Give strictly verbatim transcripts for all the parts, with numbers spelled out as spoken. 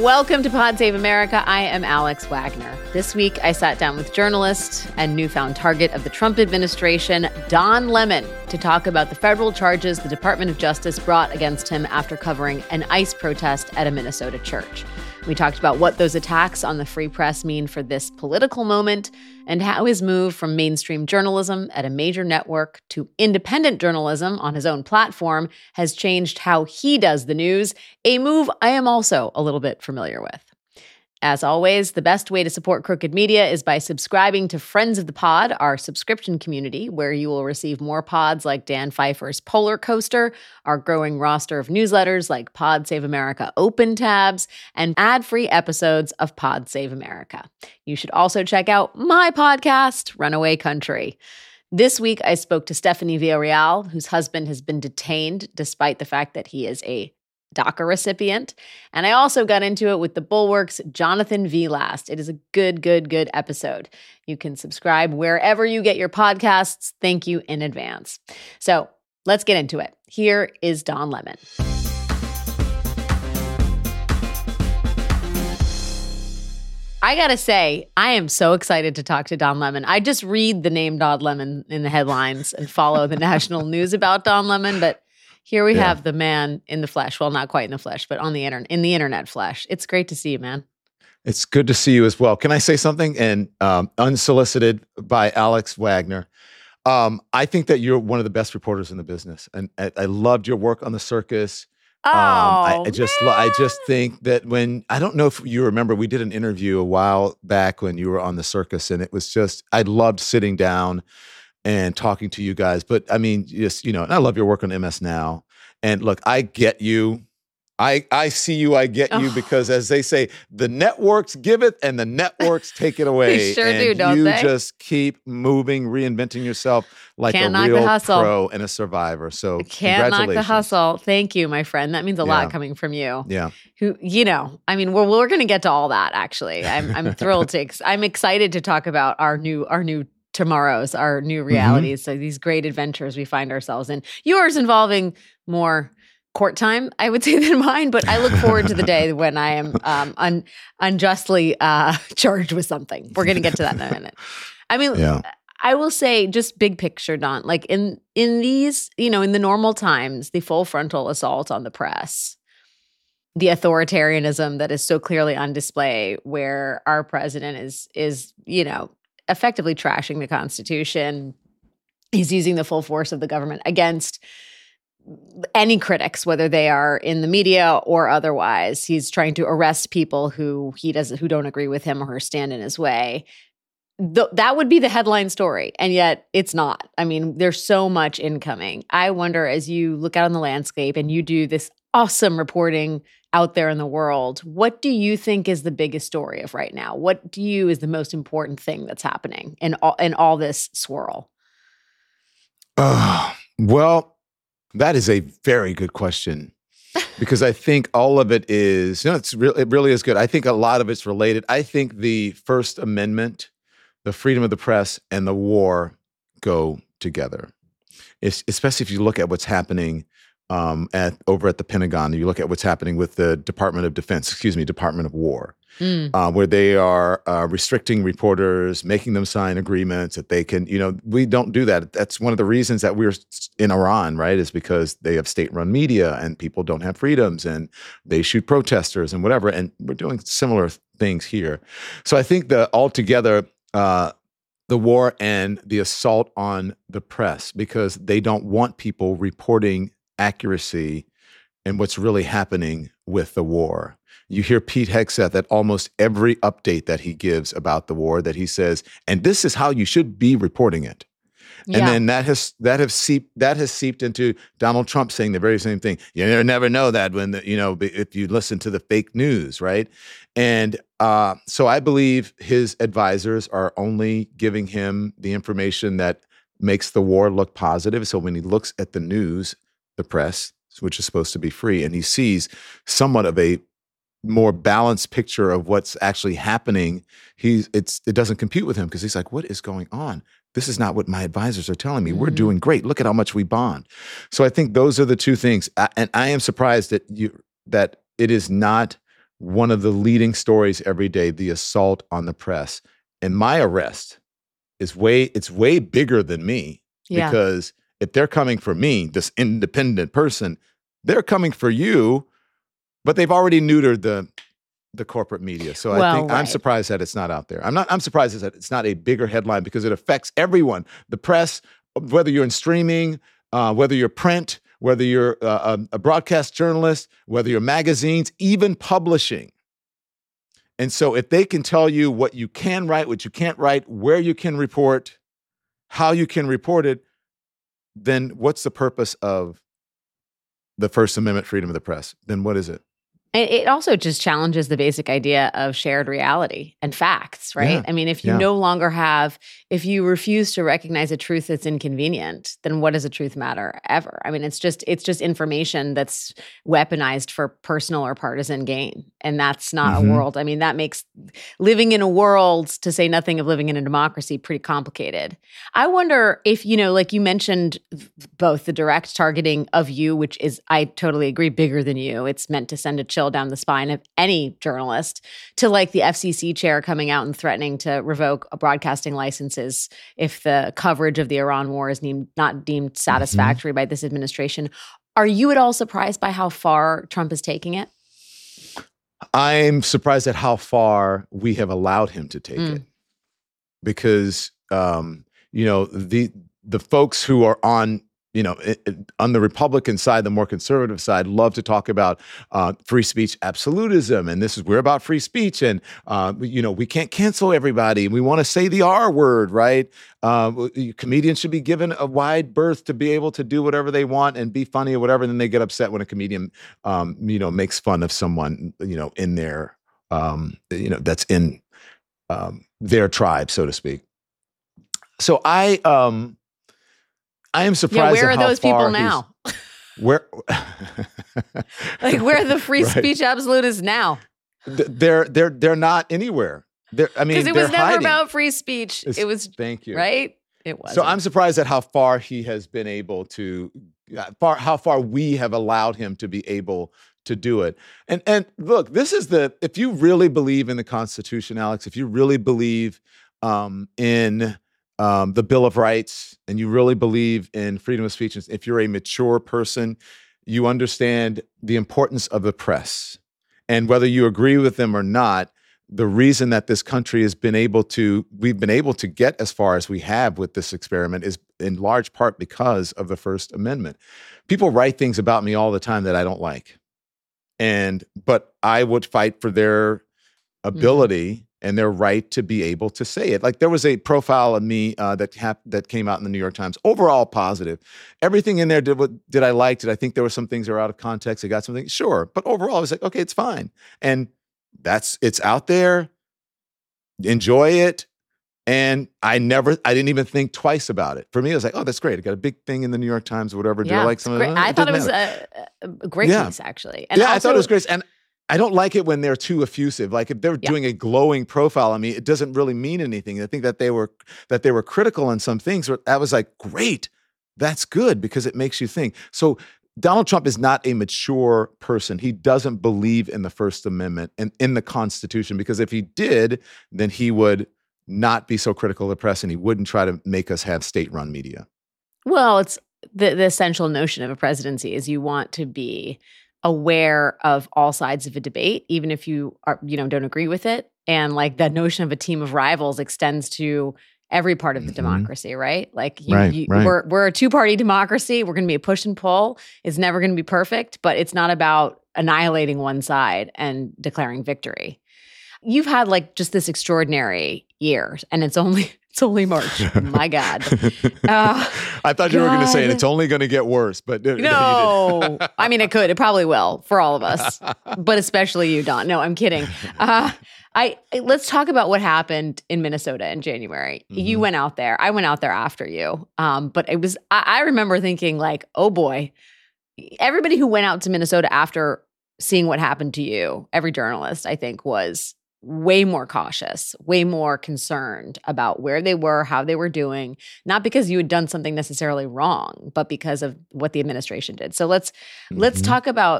Welcome to Pod Save America. I am Alex Wagner. This week, I sat down with journalist and newfound target of the Trump administration, Don Lemon, to talk about the federal charges the Department of Justice brought against him after covering an ICE protest at a Minnesota church. We talked about what those attacks on the free press mean for this political moment and how his move from mainstream journalism at a major network to independent journalism on his own platform has changed how he does the news, a move I am also a little bit familiar with. As always, the best way to support Crooked Media is by subscribing to Friends of the Pod, our subscription community, where you will receive more pods like Dan Pfeiffer's Polar Coaster, our growing roster of newsletters like Pod Save America Open Tabs, and ad-free episodes of Pod Save America. You should also check out my podcast, Runaway Country. This week, I spoke to Stephanie Villarreal, whose husband has been detained despite the fact that he is a DACA recipient. And I also got into it with the Bulwark's Jonathan V. Last. It is a good, good, good episode. You can subscribe wherever you get your podcasts. Thank you in advance. So let's get into it. Here is Don Lemon. I gotta say, I am so excited to talk to Don Lemon. I just read the name Don Lemon in the headlines and follow the national news about Don Lemon, but here we yeah. have the man in the flesh. Well, not quite in the flesh, but on the internet, in the internet flesh. It's great to see you, man. It's good to see you as well. Can I say something? And um, unsolicited by Alex Wagner. Um, I think that you're one of the best reporters in the business, and I, I loved your work on the circus. Oh, um, I, I man. just, I just think that when I don't know if you remember, we did an interview a while back when you were on the circus, and it was just I loved sitting down and talking to you guys. But I mean, just, you know, and I love your work on M S Now. And look, I get you. I I see you, I get you, oh. because as they say, the networks give it and the networks take it away. They sure and do, don't you they? just keep moving, reinventing yourself like Can't a knock the real hustle. pro and a survivor. So Can't knock congratulations. the hustle. Thank you, my friend. That means a Yeah. lot coming from you. Yeah. Who, you know, I mean, we're we're going to get to all that. Actually, I'm I'm thrilled to. Ex- I'm excited to talk about our new our new. tomorrows, our new realities. Mm-hmm. So these great adventures we find ourselves in. Yours involving more court time, I would say, than mine. But I look forward to the day when I am um, un- unjustly uh, charged with something. We're going to get to that in a minute. I mean, yeah. I will say, just big picture, Don. Like in in these, you know, in the normal times, the full frontal assault on the press, the authoritarianism that is so clearly on display, where our president is is you know. effectively trashing the Constitution. He's using the full force of the government against any critics, whether they are in the media or otherwise. He's trying to arrest people who he doesn't, who don't agree with him or stand in his way. Th- that would be the headline story, and yet it's not. I mean, there's so much incoming. I wonder, as you look out on the landscape and you do this awesome reporting out there in the world, what do you think is the biggest story of right now? What do you is the most important thing that's happening in all, in all this swirl? Uh, well, that is a very good question, because I think all of it is, you know, it's re- it really is good. I think a lot of it's related. I think the First Amendment, the freedom of the press, and the war go together. It's, especially if you look at what's happening Um, at over at the Pentagon, you look at what's happening with the Department of Defense, excuse me, Department of War, mm. uh, where they are uh, restricting reporters, making them sign agreements that they can, you know, we don't do that. That's one of the reasons that we're in Iran, right, is because they have state-run media and people don't have freedoms and they shoot protesters and whatever. And we're doing similar things here. So I think that altogether, uh, the war and the assault on the press, because they don't want people reporting accuracy and what's really happening with the war. You hear Pete Hegseth at almost every update that he gives about the war, that he says, and this is how you should be reporting it. Yeah. And then that has that has seeped that has seeped into Donald Trump saying the very same thing. You never know that when the, you know if you listen to the fake news, right? And uh, so I believe his advisors are only giving him the information that makes the war look positive. So when he looks at the news, the press, which is supposed to be free, and he sees somewhat of a more balanced picture of what's actually happening, he's it's it doesn't compute with him, because he's like, what is going on? This is not what my advisors are telling me. Mm-hmm. We're doing great. Look at how much we bond. So I think those are the two things. I, and I am surprised that you that it is not one of the leading stories every day, the assault on the press. And my arrest is way, it's way bigger than me Yeah. because if they're coming for me, this independent person, they're coming for you, but they've already neutered the the corporate media. So Well, I think right. I'm surprised that it's not out there. I'm not, I'm surprised that it's not a bigger headline because it affects everyone, the press, whether you're in streaming, uh, whether you're print, whether you're uh, a, a broadcast journalist, whether you're magazines, even publishing. And so if they can tell you what you can write, what you can't write, where you can report, how you can report it, then what's the purpose of the First Amendment freedom of the press? Then what is it? It it also just challenges the basic idea of shared reality and facts, right? Yeah. I mean, if you Yeah. no longer have, if you refuse to recognize a truth that's inconvenient, then what does a truth matter ever? I mean, it's just it's just information that's weaponized for personal or partisan gain, and that's not Mhm. a world. I mean, that makes living in a world, to say nothing of living in a democracy, pretty complicated. I wonder if, you know, like you mentioned, both the direct targeting of you, which is, I totally agree, bigger than you. It's meant to send a chill down the spine of any journalist, to like the F C C chair coming out and threatening to revoke broadcasting licenses if the coverage of the Iran war is deemed, not deemed satisfactory by this administration. Are you at all surprised by how far Trump is taking it? I'm surprised at how far we have allowed him to take Mm. it, because um, you know the the folks who are on you know it, it- on the Republican side, the more conservative side, love to talk about uh, free speech absolutism, and this is we're about free speech, and uh, you know we can't cancel everybody. We want to say the R word, right? Uh, comedians should be given a wide berth to be able to do whatever they want and be funny or whatever. And then they get upset when a comedian, um, you know, makes fun of someone, you know, in their, um, you know, that's in um, their tribe, so to speak. So I, um, I am Yeah, surprised. where at are how those far people he's- now? Where, Like, where are the free Right. speech absolutists now? Th- They're they're they're not anywhere. They're, I mean, Because it was they're never hiding. about free speech. It's- It was, Thank you. right? It was. So I'm surprised at how far he has been able to, uh, far how far we have allowed him to be able to do it. And and look, this is the if you really believe in the Constitution, Alex, if you really believe um, in um, the Bill of Rights, and you really believe in freedom of speech, if you're a mature person, you understand the importance of the press, and whether you agree with them or not. The reason that this country has been able to, we've been able to get as far as we have with this experiment is in large part because of the First Amendment. People write things about me all the time that I don't like. And, but I would fight for their ability mm-hmm. and their right to be able to say it. Like there was a profile of me uh, that hap- that came out in the New York Times, overall positive. Everything in there, did, what, did I like? Did I think there were some things that were out of context? I got something, sure. But overall, I was like, okay, it's fine. And That's it's out there. Enjoy it. And I never, I didn't even think twice about it. For me, I was like, oh, that's great. I got a big thing in the New York Times or whatever. Do yeah, I like some of it? it? I thought it was a, a, a great yeah. piece, actually. And yeah, also, I thought it was great. And I don't like it when they're too effusive. Like if they're yeah. doing a glowing profile on me, it doesn't really mean anything. I think that they were that they were critical on some things. I was like, great, that's good because it makes you think. So Donald Trump is not a mature person. He doesn't believe in the First Amendment and in the Constitution, because if he did, then he would not be so critical of the press and he wouldn't try to make us have state-run media. Well, it's the, the essential notion of a presidency is you want to be aware of all sides of a debate, even if you are, you know, don't agree with it. And like that notion of a team of rivals extends to every part of the mm-hmm. democracy, right? Like you, right, you, right. we're we're a two-party democracy. We're going to be a push and pull. It's never going to be perfect, but it's not about annihilating one side and declaring victory. You've had like just this extraordinary year, and it's only it's only March. My God. Uh, I thought you were going to say it. It's only going to get worse, but no, no. I mean, it could. It probably will for all of us, but especially you, Don. No, I'm kidding. Uh, I let's talk about what happened in Minnesota in January. Mm-hmm. You went out there. I went out there after you. Um, but it was. I, I remember thinking, like, oh boy, everybody who went out to Minnesota after seeing what happened to you, every journalist, I think, was way more cautious, way more concerned about where they were, how they were doing, not because you had done something necessarily wrong, but because of what the administration did. So let's mm-hmm. let's talk about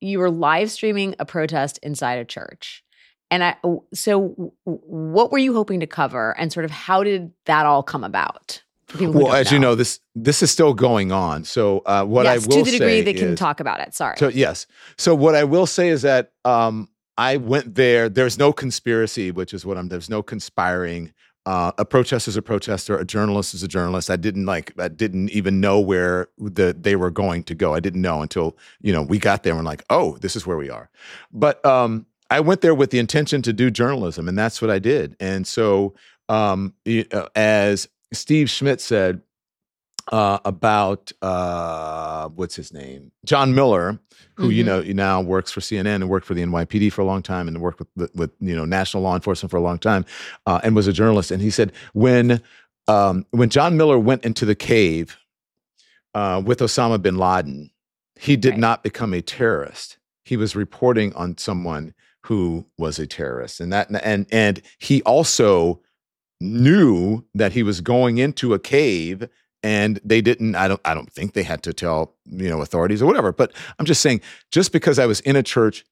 you were live streaming a protest inside a church. And I, so what were you hoping to cover, and sort of how did that all come about? Well, as know? you know, this this is still going on. So uh, what yes, I will say to the degree they is, can talk about it. Sorry. So, yes. So what I will say is that um, I went there. There's no conspiracy, which is what I'm. There's no conspiring. Uh, a protester is a protester. A journalist is a journalist. I didn't like. I didn't even know where the they were going to go. I didn't know until you know we got there and like, oh, this is where we are. But um, I went there with the intention to do journalism, and that's what I did. And so, um, as Steve Schmidt said uh, about uh, what's his name, John Miller, who mm-hmm. you know now works for C N N and worked for the N Y P D for a long time, and worked with with you know national law enforcement for a long time, uh, and was a journalist. And he said when um, when John Miller went into the cave uh, with Osama bin Laden, he did right. not become a terrorist. He was reporting on someone who was a terrorist, and that and and he also knew that he was going into a cave, and they didn't. I don't. I don't think they had to tell you know authorities or whatever. But I'm just saying, just because I was in a church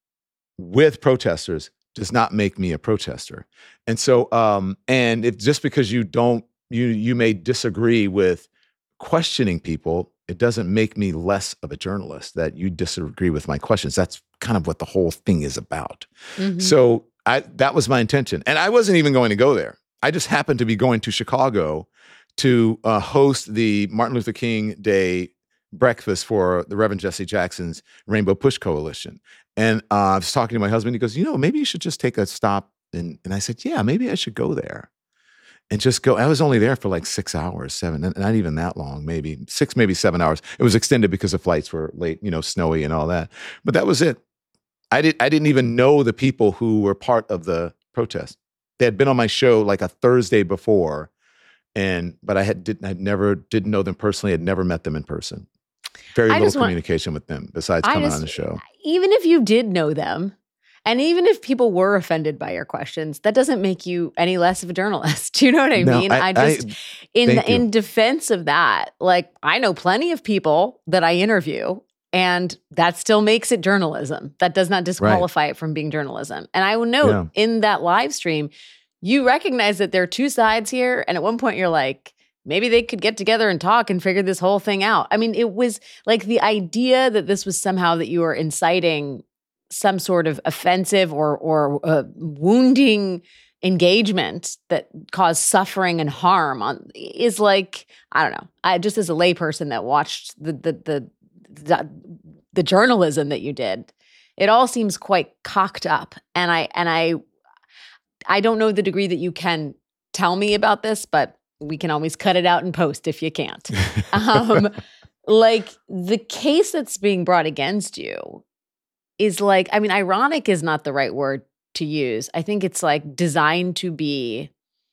with protesters does not make me a protester. And so, um, and if just because you don't, you you may disagree with questioning people, it doesn't make me less of a journalist that you disagree with my questions. That's kind of what the whole thing is about. Mm-hmm. So I, that was my intention. And I wasn't even going to go there. I just happened to be going to Chicago to uh, host the Martin Luther King Day breakfast for the Reverend Jesse Jackson's Rainbow Push Coalition. And uh, I was talking to my husband. He goes, you know, maybe you should just take a stop. And, and I said, yeah, maybe I should go there. And just go. I was only there for like six hours, seven, not even that long, maybe six, maybe seven hours. It was extended because the flights were late, you know, snowy and all that. But that was it. I did. I didn't even know the people who were part of the protest. They had been on my show like a Thursday before, and but I had didn't. I never didn't know them personally. I'd never met them in person. Very I little communication want, with them besides coming just, on the show. Even if you did know them. And even if people were offended by your questions, that doesn't make you any less of a journalist. Do you know what I no, mean? I, I just, I, in in defense of that, like I know plenty of people that I interview, and that still makes it journalism. That does not disqualify right. it from being journalism. And I will note yeah. in that live stream, you recognize that there are two sides here. And at one point you're like, maybe they could get together and talk and figure this whole thing out. I mean, it was like the idea that this was somehow that you were inciting some sort of offensive or or uh, wounding engagement that caused suffering and harm on is like, I don't know. I just as a layperson that watched the the the the, the journalism that you did, it all seems quite cocked up. And I and I I don't know the degree that you can tell me about this, but we can always cut it out in post if you can't. Um, like the case that's being brought against you is like, I mean, ironic is not the right word to use. I think it's like designed to be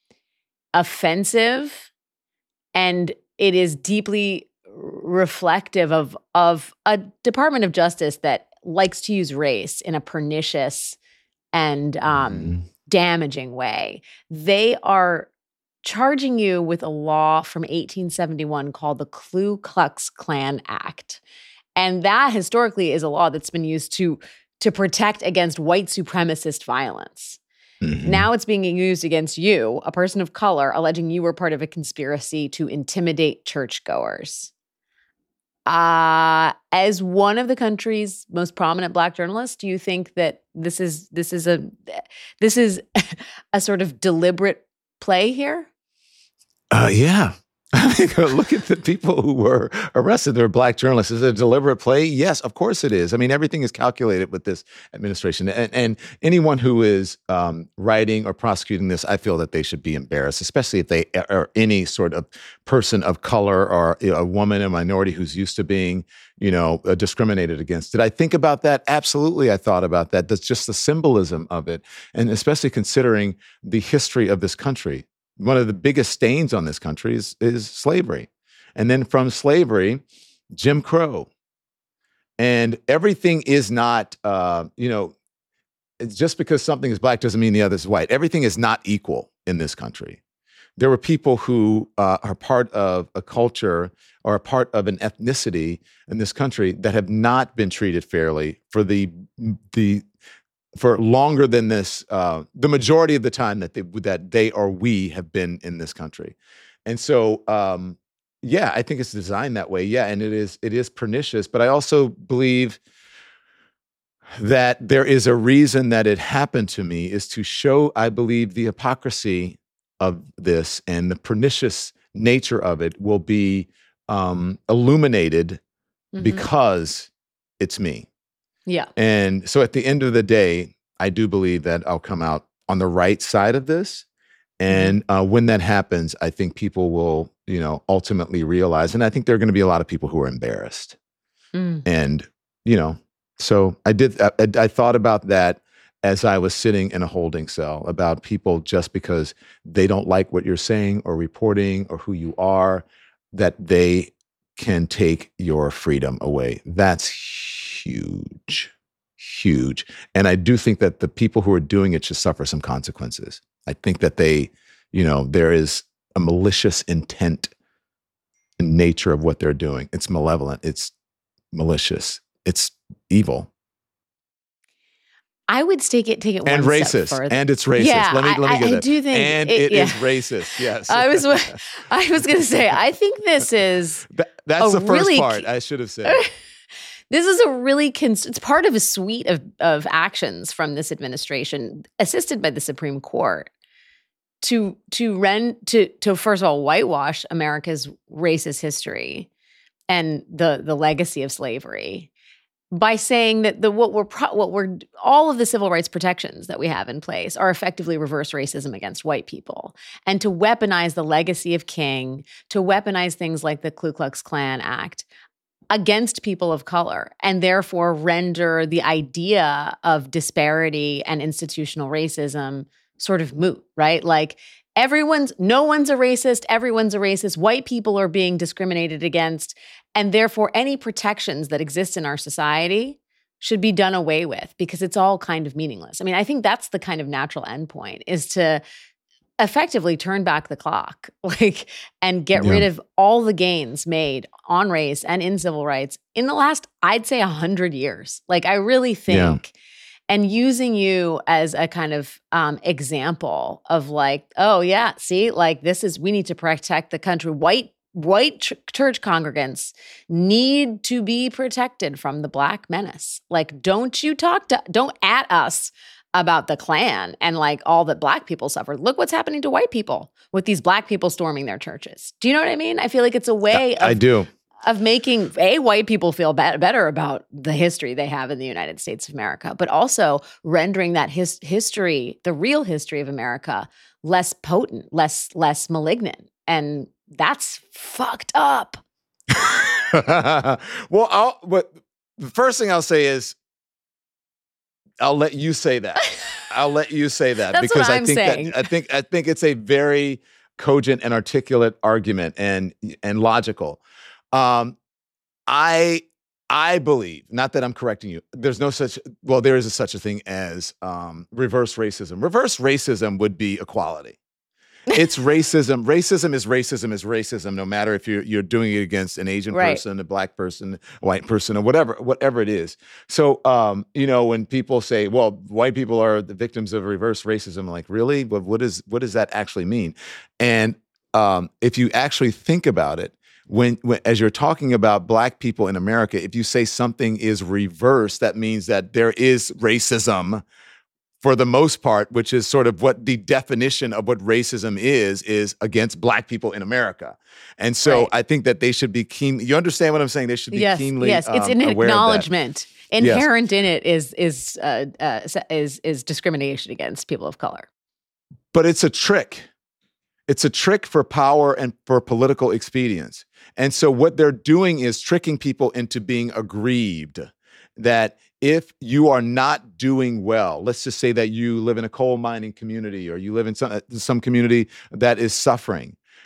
offensive, and it is deeply reflective of, of a Department of Justice that likes to use race in a pernicious and um, mm. damaging way. They are charging you with a law from eighteen seventy-one called the Ku Klux Klan Act. And that historically is a law that's been used to, to protect against white supremacist violence. Mm-hmm. Now it's being used against you, a person of color, alleging you were part of a conspiracy to intimidate churchgoers. Uh, as one of the country's most prominent Black journalists, do you think that this is this is a this is a sort of deliberate play here? Uh, yeah. I mean, look at the people who were arrested. They're Black journalists. Is it a deliberate play? Yes, of course it is. I mean, everything is calculated with this administration. And, and anyone who is um, writing or prosecuting this, I feel that they should be embarrassed, especially if they are any sort of person of color or you know, a woman, a minority who's used to being, you know, uh, discriminated against. Did I think about that? Absolutely, I thought about that. That's just the symbolism of it. And especially considering the history of this country. One of the biggest stains on this country is, is slavery. And then from slavery, Jim Crow. And everything is not, uh, you know, it's just because something is Black doesn't mean the other is white. Everything is not equal in this country. there were people who uh, are part of a culture or a part of an ethnicity in this country that have not been treated fairly for the the for longer than this, uh, the majority of the time that they that they or we have been in this country. And so, um, yeah, I think it's designed that way. Yeah, and it is it is pernicious. But I also believe that there is a reason that it happened to me is to show, I believe, the hypocrisy of this and the pernicious nature of it will be um, illuminated mm-hmm. because it's me. Yeah. And so at the end of the day, I do believe that I'll come out on the right side of this. And uh, when that happens, I think people will, you know, ultimately realize, and I think there are going to be a lot of people who are embarrassed. Mm. And, you know, so I did, I, I thought about that as I was sitting in a holding cell, about people just because they don't like what you're saying or reporting or who you are, that they can take your freedom away. That's huge, huge. And I do think that the people who are doing it should suffer some consequences. I think that they, you know, there is a malicious intent in nature of what they're doing. It's malevolent. It's malicious. It's evil. I would take it, take it one and step racist, further. and it's racist. Yeah, let me, let me I, get I that. do think and it, it yeah. is racist. Yes, I was, I was going to say, I think this is that, that's the first really, part. I should have said. This is a really, cons- it's part of a suite of of actions from this administration, assisted by the Supreme Court, to to rend to to first of all whitewash America's racist history and the the legacy of slavery, by saying that the what we're pro- what we're all of the civil rights protections that we have in place are effectively reverse racism against white people, and to weaponize the legacy of King, to weaponize things like the Ku Klux Klan Act against people of color, and therefore render the idea of disparity and institutional racism sort of moot, right? Like everyone's, no one's a racist, everyone's a racist, white people are being discriminated against, and therefore any protections that exist in our society should be done away with because it's all kind of meaningless. I mean, I think that's the kind of natural endpoint, is to effectively turn back the clock, like, and get yeah. rid of all the gains made on race and in civil rights in the last, I'd say, a hundred years. Like, I really think, yeah. and using you as a kind of um, example of like, oh yeah, see, like this is, we need to protect the country. White White ch- church congregants need to be protected from the Black menace. Like, don't you talk to, don't at us about the Klan and like all that Black people suffered. Look what's happening to white people with these Black people storming their churches. Do you know what I mean? I feel like it's a way of, I do. of making a white people feel be- better about the history they have in the United States of America, but also rendering that his- history, the real history of America, less potent, less less malignant. And that's fucked up. Well, I'll, but the first thing I'll say is, I'll let you say that. I'll let you say that That's because what I I'm think saying. that I think I think it's a very cogent and articulate argument and and logical. Um, I I believe, not that I'm correcting you, there's no such, well, there is a, such a thing as um, reverse racism. Reverse racism would be equality. It's racism. Racism is racism is racism, no matter if you're you're doing it against an Asian right. person, a Black person, a white person, or whatever, whatever it is. So, um, you know, when people say, "Well, white people are the victims of reverse racism," I'm like, really? But what is what does that actually mean? And um, if you actually think about it, when, when as you're talking about Black people in America, if you say something is reverse, that means that there is racism. For the most part, which is sort of what the definition of what racism is, is against Black people in America. And so right. I think that they should be keen. You understand what I'm saying? They should be yes, keenly Yes, it's um, an aware acknowledgement. of that. Inherent yes. in it is is uh, uh, is is discrimination against people of color. But it's a trick. It's a trick for power and for political expedience. And so what they're doing is tricking people into being aggrieved that if you are not doing well, let's just say that you live in a coal mining community or you live in some, some community that is suffering,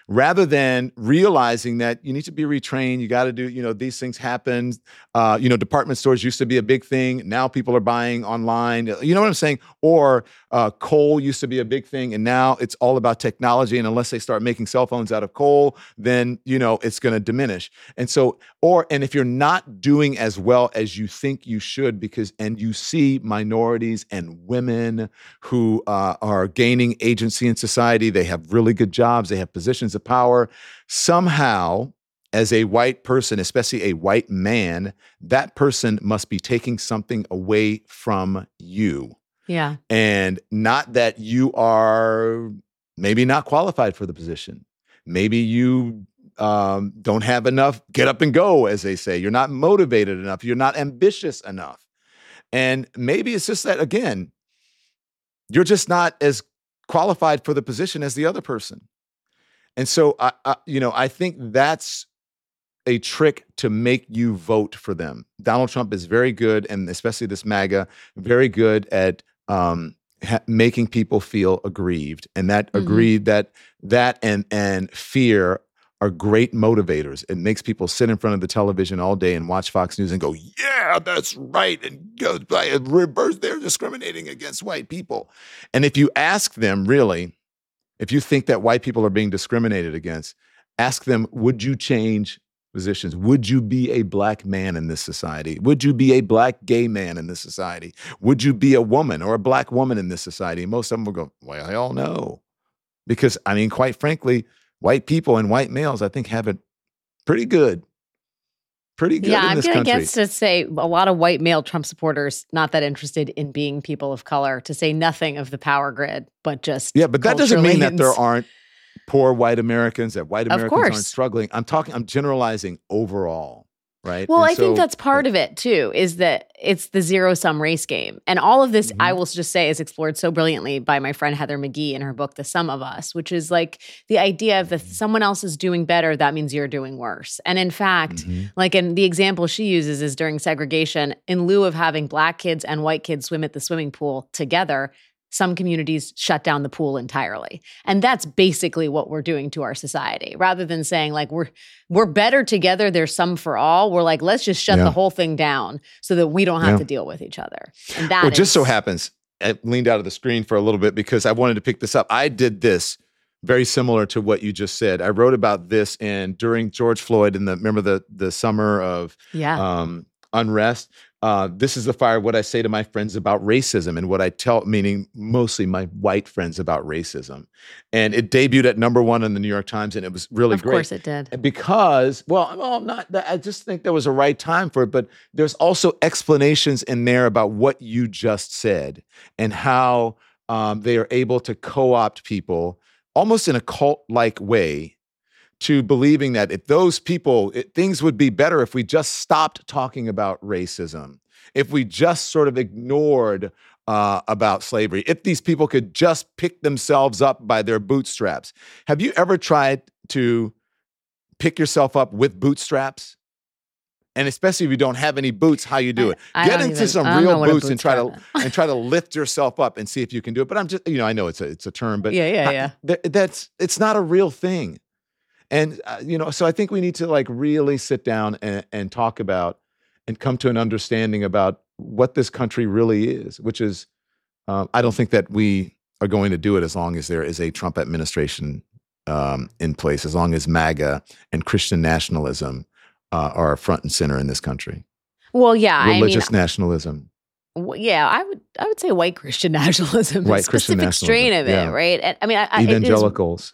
rather than realizing that you need to be retrained. You got to do, you know, these things happen. Uh, you know, department stores used to be a big thing. Now people are buying online. You know what I'm saying? Or uh, coal used to be a big thing, and now it's all about technology. And unless they start making cell phones out of coal, then, you know, it's going to diminish. And so, or, and if you're not doing as well as you think you should, because, and you see minorities and women who uh, are gaining agency in society, they have really good jobs, they have positions of power, somehow, as a white person, especially a white man, that person must be taking something away from you. Yeah. And not that you are maybe not qualified for the position. Maybe you um, don't have enough get up and go, as they say. You're not motivated enough. You're not ambitious enough. And maybe it's just that, again, you're just not as qualified for the position as the other person. And so, I, I, you know, I think that's a trick to make you vote for them. Donald Trump is very good, and especially this MAGA, very good at um, ha- making people feel aggrieved, and that mm-hmm. agreed that that and and fear are great motivators. It makes people sit in front of the television all day and watch Fox News and go, "Yeah, that's right," and go reverse. They're discriminating against white people. And if you ask them, really, if you think that white people are being discriminated against, ask them, would you change positions? Would you be a black man in this society? Would you be a black gay man in this society? Would you be a woman or a black woman in this society? Most of them will go, well, I all know. Because, I mean, quite frankly, white people and white males, I think, have it pretty good. Pretty good yeah, in this I'm country. Yeah, I guess to say a lot of white male Trump supporters not that interested in being people of color, to say nothing of the power grid, but just Yeah, but that doesn't mean that there ins- aren't poor white Americans, that white Of Americans course. aren't struggling. I'm talking, I'm generalizing overall, right? Well, And I think so- that's part of it too, is that it's the zero-sum race game. And all of this, Mhm. I will just say, is explored so brilliantly by my friend Heather McGhee in her book, The Sum of Us, which is like the idea of if someone else is doing better, that means you're doing worse. And in fact, Mhm. like in the example she uses is during segregation, in lieu of having black kids and white kids swim at the swimming pool together, some communities shut down the pool entirely. And that's basically what we're doing to our society. Rather than saying like, we're we're better together, there's some for all, we're like, let's just shut Yeah. the whole thing down so that we don't have Yeah. to deal with each other. And that Well, it just is- so happens, I leaned out of the screen for a little bit because I wanted to pick this up. I did this very similar to what you just said. I wrote about this in during George Floyd in the, remember the the summer of Yeah. um, unrest. Uh, this is the fire, what I say to my friends about racism and what I tell, meaning mostly my white friends about racism. And it debuted at number one in the New York Times, and it was really Of great. course it did. Because, well, well, not that, I just think there was a right time for it, but there's also explanations in there about what you just said and how um, they are able to co-opt people almost in a cult-like way to believing that if those people, it, things would be better if we just stopped talking about racism, if we just sort of ignored uh, about slavery, if these people could just pick themselves up by their bootstraps. Have you ever tried to pick yourself up with bootstraps? And especially if you don't have any boots, how you do it. I- I Get don't into even- some I don't know real what a boots and try to bootstrap and try to lift yourself up and see if you can do it. But I'm just, you know, I know it's a it's a term, but Yeah, yeah, I- yeah. th- that's it's not a real thing. And uh, you know, so I think we need to like really sit down and, and talk about and come to an understanding about what this country really is, which is, um, I don't think that we are going to do it as long as there is a Trump administration um, in place, as long as MAGA and Christian nationalism uh, are front and center in this country. Well, yeah, Religious I mean, nationalism. w- yeah, I would, I would say white Christian nationalism, White a Christian specific strain nationalism, of it, yeah. right? And, I mean, I, I, it is- Evangelicals.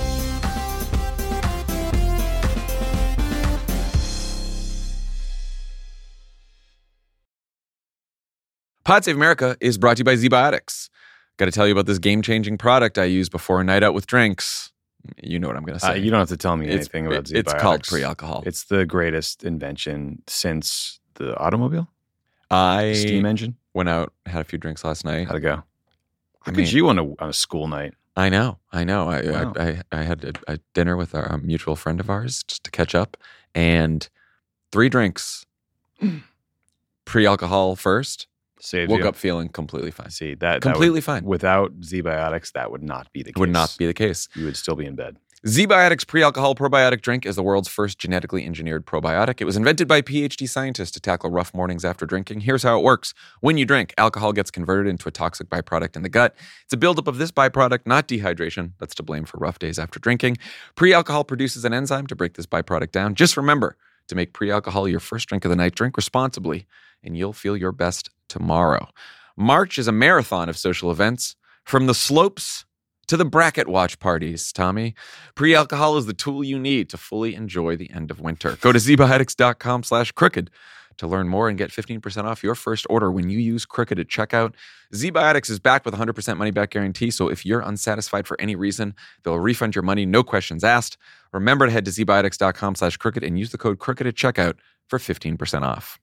Pod Save America is brought to you by Z-Biotics. Got to tell you about this game-changing product I use before a night out with drinks. You know what I'm going to say. Uh, you don't have to tell me It's- anything about it- Z-Biotics. It's called pre-alcohol. It's the greatest invention since the automobile, I steam engine. went out, had a few drinks last night. How'd it go? I Look mean, at you on a on a school night. I know, I know. I Wow. I, I, I had a, a dinner with our, a mutual friend of ours just to catch up, and three drinks, pre-alcohol first. Saved Woke you. up feeling completely fine. See that Completely that would, fine. Without Z-Biotics, that would not be the case. Would not be the case. You would still be in bed. ZBiotics Pre-Alcohol Probiotic Drink is the world's first genetically engineered probiotic. It was invented by PhD scientists to tackle rough mornings after drinking. Here's how it works. When you drink, alcohol gets converted into a toxic byproduct in the gut. It's a buildup of this byproduct, not dehydration, that's to blame for rough days after drinking. Pre-alcohol produces an enzyme to break this byproduct down. Just remember to make pre-alcohol your first drink of the night. Drink responsibly, and you'll feel your best tomorrow. March is a marathon of social events, from the slopes to the bracket watch parties, Tommy. Pre-alcohol is the tool you need to fully enjoy the end of winter. Go to zbiotics.com slash crooked to learn more and get fifteen percent off your first order when you use Crooked at checkout. ZBiotics is backed with a one hundred percent money-back guarantee, so if you're unsatisfied for any reason, they'll refund your money, no questions asked. Remember to head to zbiotics.com slash crooked and use the code crooked at checkout for fifteen percent off.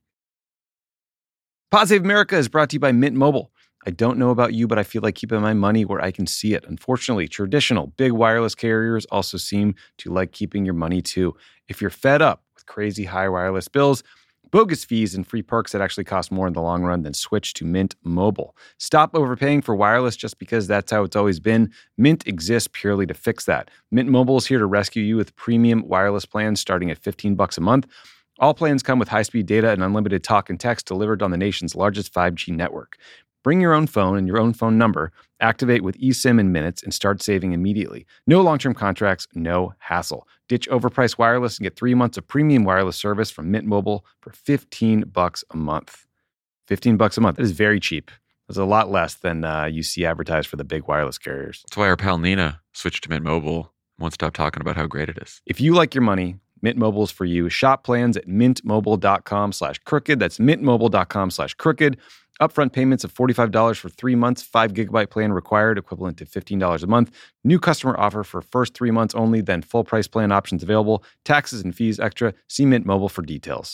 Pod Save America is brought to you by Mint Mobile. I don't know about you, but I feel like keeping my money where I can see it. Unfortunately, traditional big wireless carriers also seem to like keeping your money too. If you're fed up with crazy high wireless bills, bogus fees, and free perks that actually cost more in the long run, then switch to Mint Mobile. Stop overpaying for wireless just because that's how it's always been. Mint exists purely to fix that. Mint Mobile is here to rescue you with premium wireless plans starting at fifteen bucks a month. All plans come with high-speed data and unlimited talk and text delivered on the nation's largest five G network. Bring your own phone and your own phone number, activate with eSIM in minutes, and start saving immediately. No long-term contracts, no hassle. Ditch overpriced wireless and get three months of premium wireless service from Mint Mobile for fifteen bucks a month. fifteen bucks a month. That is very cheap. That's a lot less than uh, you see advertised for the big wireless carriers. That's why our pal Nina switched to Mint Mobile and won't stop talking about how great it is. If you like your money, Mint Mobile is for you. Shop plans at mintmobile.com slash crooked. That's mintmobile.com slash crooked. Upfront payments of forty-five dollars for three months, five gigabyte plan required, equivalent to fifteen dollars a month. New customer offer for first three months only, then full price plan options available. Taxes and fees extra. See Mint Mobile for details.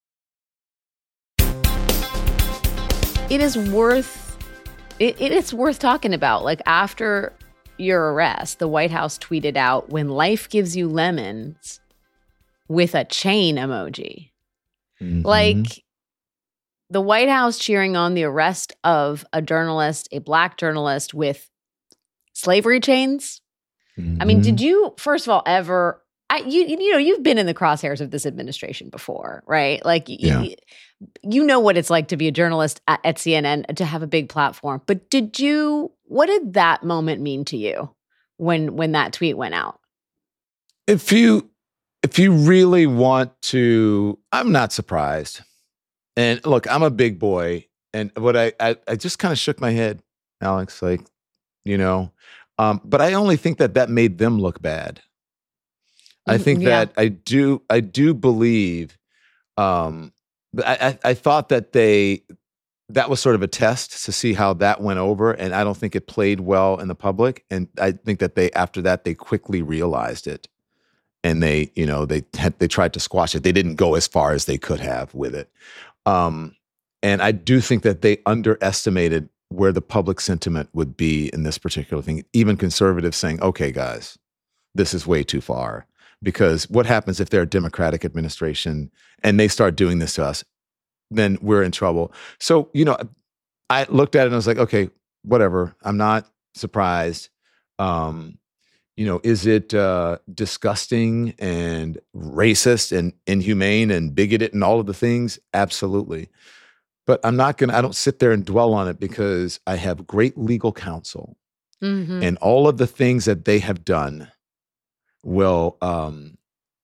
It is worth, it, it is worth talking about. Like, after your arrest, the White House tweeted out, "When life gives you lemons," with a chain emoji. Mm-hmm. Like, the White House cheering on the arrest of a journalist, a Black journalist, with slavery chains. Mm-hmm. I mean, did you, first of all, ever, I, you you know, you've been in the crosshairs of this administration before, right? Like, yeah. you, you know what it's like to be a journalist at, at C N N, to have a big platform. But did you, what did that moment mean to you when when that tweet went out? If you, if you really want to, I'm not surprised. And look, I'm a big boy, and what I I, I just kind of shook my head, Alex, like, you know, um, but I only think that that made them look bad. I think yeah. that I do I do believe, um, I, I I thought that they that was sort of a test to see how that went over, and I don't think it played well in the public, and I think that they after that they quickly realized it, and they you know they had, they tried to squash it. They didn't go as far as they could have with it. Um, and I do think that they underestimated where the public sentiment would be in this particular thing. Even conservatives saying, okay, guys, this is way too far. Because what happens if they're a Democratic administration and they start doing this to us? Then we're in trouble. So, you know, I looked at it and I was like, okay, whatever. I'm not surprised. Um, You know, is it uh, disgusting and racist and inhumane and bigoted and all of the things? Absolutely. But I'm not going to, I don't sit there and dwell on it because I have great legal counsel. Mm-hmm. And all of the things that they have done will um,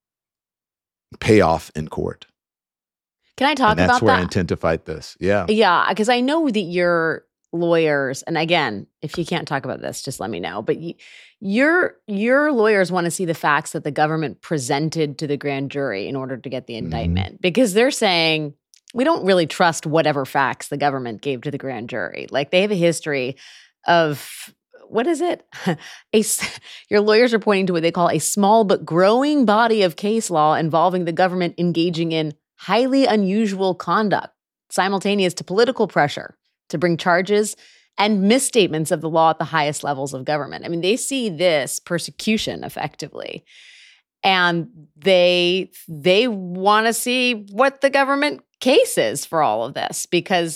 pay off in court. Can I talk and that's about that? That's where I intend to fight this. Yeah. Yeah, because I know that you're lawyers, and again, if you can't talk about this, just let me know. But you, your your lawyers want to see the facts that the government presented to the grand jury in order to get the indictment, mm-hmm. because they're saying we don't really trust whatever facts the government gave to the grand jury. Like, they have a history of, what is it? a, your lawyers are pointing to what they call a small but growing body of case law involving the government engaging in highly unusual conduct, simultaneous to political pressure to bring charges and misstatements of the law at the highest levels of government. I mean, they see this persecution effectively, and they they want to see what the government case is for all of this, because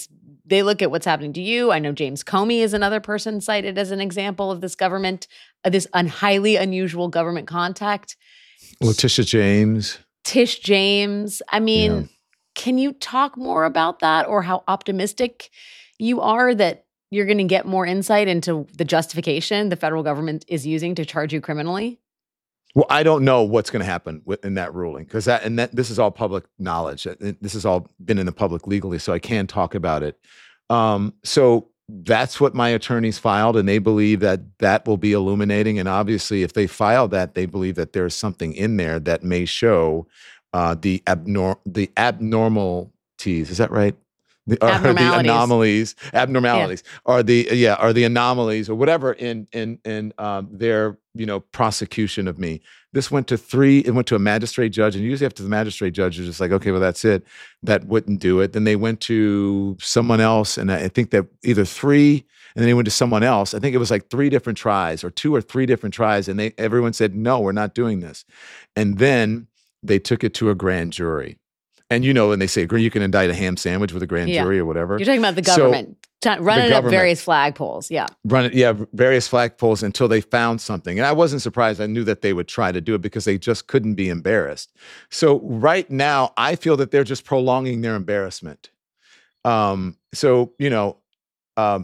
they look at what's happening to you. I know James Comey is another person cited as an example of this government, uh, this un- highly unusual government contact. Letitia James. Tish James. I mean, Yeah. can you talk more about that, or how optimistic you are that you're going to get more insight into the justification the federal government is using to charge you criminally? Well, I don't know what's going to happen with, in that ruling, because that and that this is all public knowledge. This has all been in the public legally, so I can talk about it. Um, so that's what my attorneys filed, and they believe that that will be illuminating. And obviously, if they file that, they believe that there's something in there that may show uh, the abnor- the abnormalities. Is that right? The, or the anomalies, abnormalities, yeah. or the yeah, or the anomalies, or whatever in in in um, their you know prosecution of me. This went to three. It went to a magistrate judge, and usually after the magistrate judge is just like, okay, well that's it. That wouldn't do it. Then they went to someone else, and I think that either three, and then they went to someone else. I think it was like three different tries, or two or three different tries, and they everyone said no, we're not doing this. And then they took it to a grand jury. And you know, when they say you can indict a ham sandwich with a grand yeah. jury or whatever. You're talking about the government. So, running the government, up various flagpoles. Yeah. Run it, yeah, various flagpoles until they found something. And I wasn't surprised. I knew that they would try to do it because they just couldn't be embarrassed. So right now, I feel that they're just prolonging their embarrassment. Um, so, you know, um,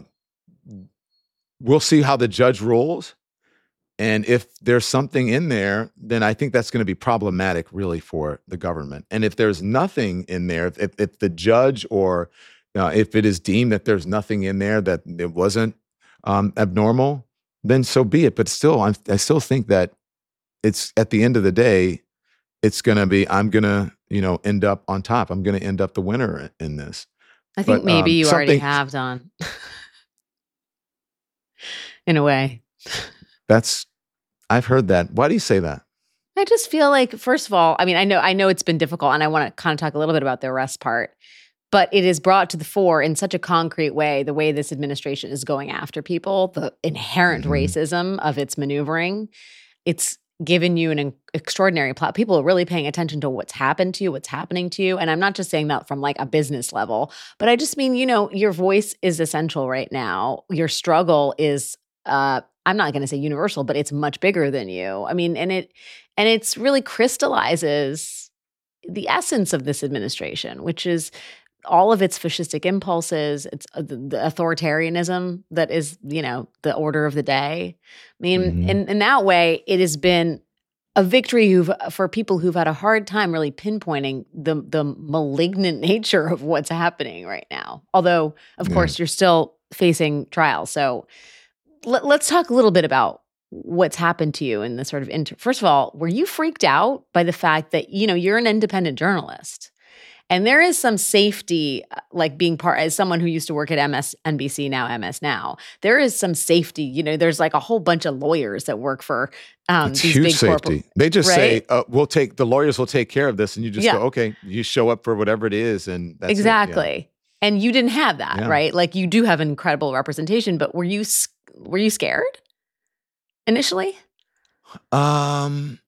we'll see how the judge rules. And if there's something in there, then I think that's going to be problematic really for the government. And if there's nothing in there, if, if the judge or uh, if it is deemed that there's nothing in there, that it wasn't um, abnormal, then so be it. But still, I'm, I still think that it's at the end of the day, it's going to be, I'm going to, you know, end up on top. I'm going to end up the winner in this. I think but, maybe um, you already have, Don. In a way. That's, I've heard that. Why do you say that? I just feel like, first of all, I mean, I know, I know it's been difficult, and I want to kind of talk a little bit about the arrest part, but it is brought to the fore in such a concrete way, the way this administration is going after people, the inherent mm-hmm. racism of its maneuvering. It's given you an extraordinary plot. People are really paying attention to what's happened to you, what's happening to you. And I'm not just saying that from like a business level, but I just mean, you know, your voice is essential right now. Your struggle is, uh, I'm not going to say universal, but it's much bigger than you. I mean, and it and it's really crystallizes the essence of this administration, which is all of its fascistic impulses, it's uh, the, the authoritarianism that is, you know, the order of the day. I mean, mm-hmm. in, in that way, it has been a victory who've, for people who've had a hard time really pinpointing the the malignant nature of what's happening right now. Although, of yeah. course, you're still facing trial. So let, let's talk a little bit about what's happened to you in the sort of inter- first of all, were you freaked out by the fact that, you know, you're an independent journalist and there is some safety, like being part, as someone who used to work at M S N B C, now M S Now, there is some safety, you know, there's like a whole bunch of lawyers that work for um, it's these huge big safety. corpor- They just right? say, uh, we'll take, the lawyers will take care of this. And you just yeah. go, okay, you show up for whatever it is. And that's exactly. it. Yeah. And you didn't have that, Yeah. right? Like you do have incredible representation, but were you, were you scared initially? Um,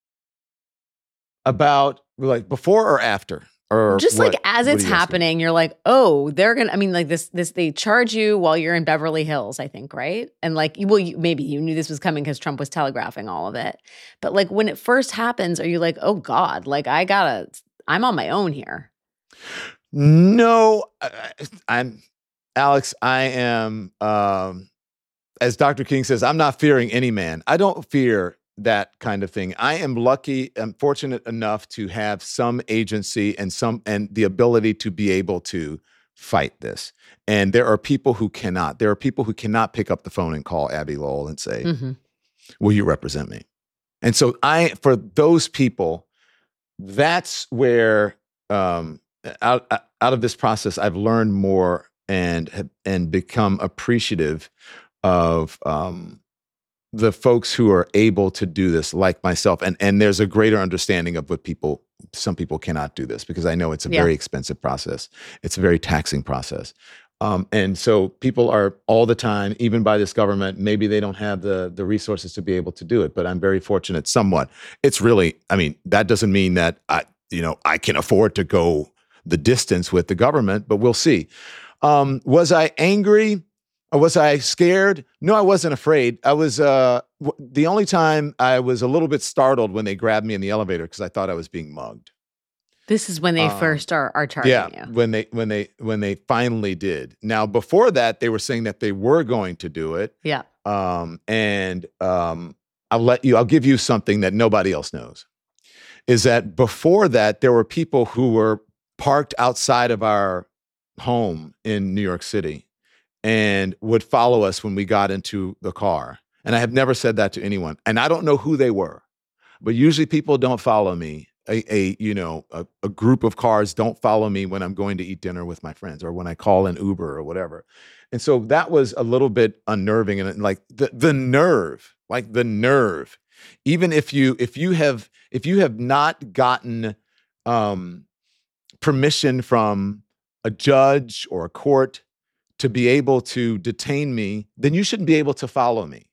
about like before or after? Or just what, like as it's happening, asking? You're like, oh, they're gonna. I mean, like this, this. They charge you while you're in Beverly Hills, I think, right? And like, well, you, maybe you knew this was coming because Trump was telegraphing all of it. But like, when it first happens, are you like, oh God, like I gotta, I'm on my own here? No, I, I'm Alex. I am, um, as Doctor King says, I'm not fearing any man. I don't fear that kind of thing. I am lucky, I'm fortunate enough to have some agency and some and the ability to be able to fight this. And there are people who cannot. There are people who cannot pick up the phone and call Abby Lowell and say, mm-hmm. will you represent me? And so I, for those people, that's where um, out, out of this process, I've learned more and have, and become appreciative of um, the folks who are able to do this, like myself. And and there's a greater understanding of what people, some people cannot do this because I know it's a yeah. very expensive process. It's a very taxing process. Um, and so people are all the time, even by this government, maybe they don't have the the resources to be able to do it, but I'm very fortunate somewhat. It's really, I mean, that doesn't mean that I, you know, I can afford to go the distance with the government, but we'll see. Um, was I angry? Or was I scared? No, I wasn't afraid. I was, uh, w- the only time I was a little bit startled when they grabbed me in the elevator because I thought I was being mugged. This is when they Um, first are, are charging Yeah, you. when they when they when they finally did. Now, before that, they were saying that they were going to do it. Yeah. Um, and um, I'll let you. I'll give you something that nobody else knows. Is that before that, there were people who were parked outside of our home in New York City and would follow us when we got into the car. And I have never said that to anyone. And I don't know who they were, but usually people don't follow me. A, a you know a, a group of cars don't follow me when I'm going to eat dinner with my friends or when I call an Uber or whatever. And so that was a little bit unnerving, and like the the nerve, like the nerve. Even if you if you have if you have not gotten um, permission from a judge or a court to be able to detain me, then you shouldn't be able to follow me.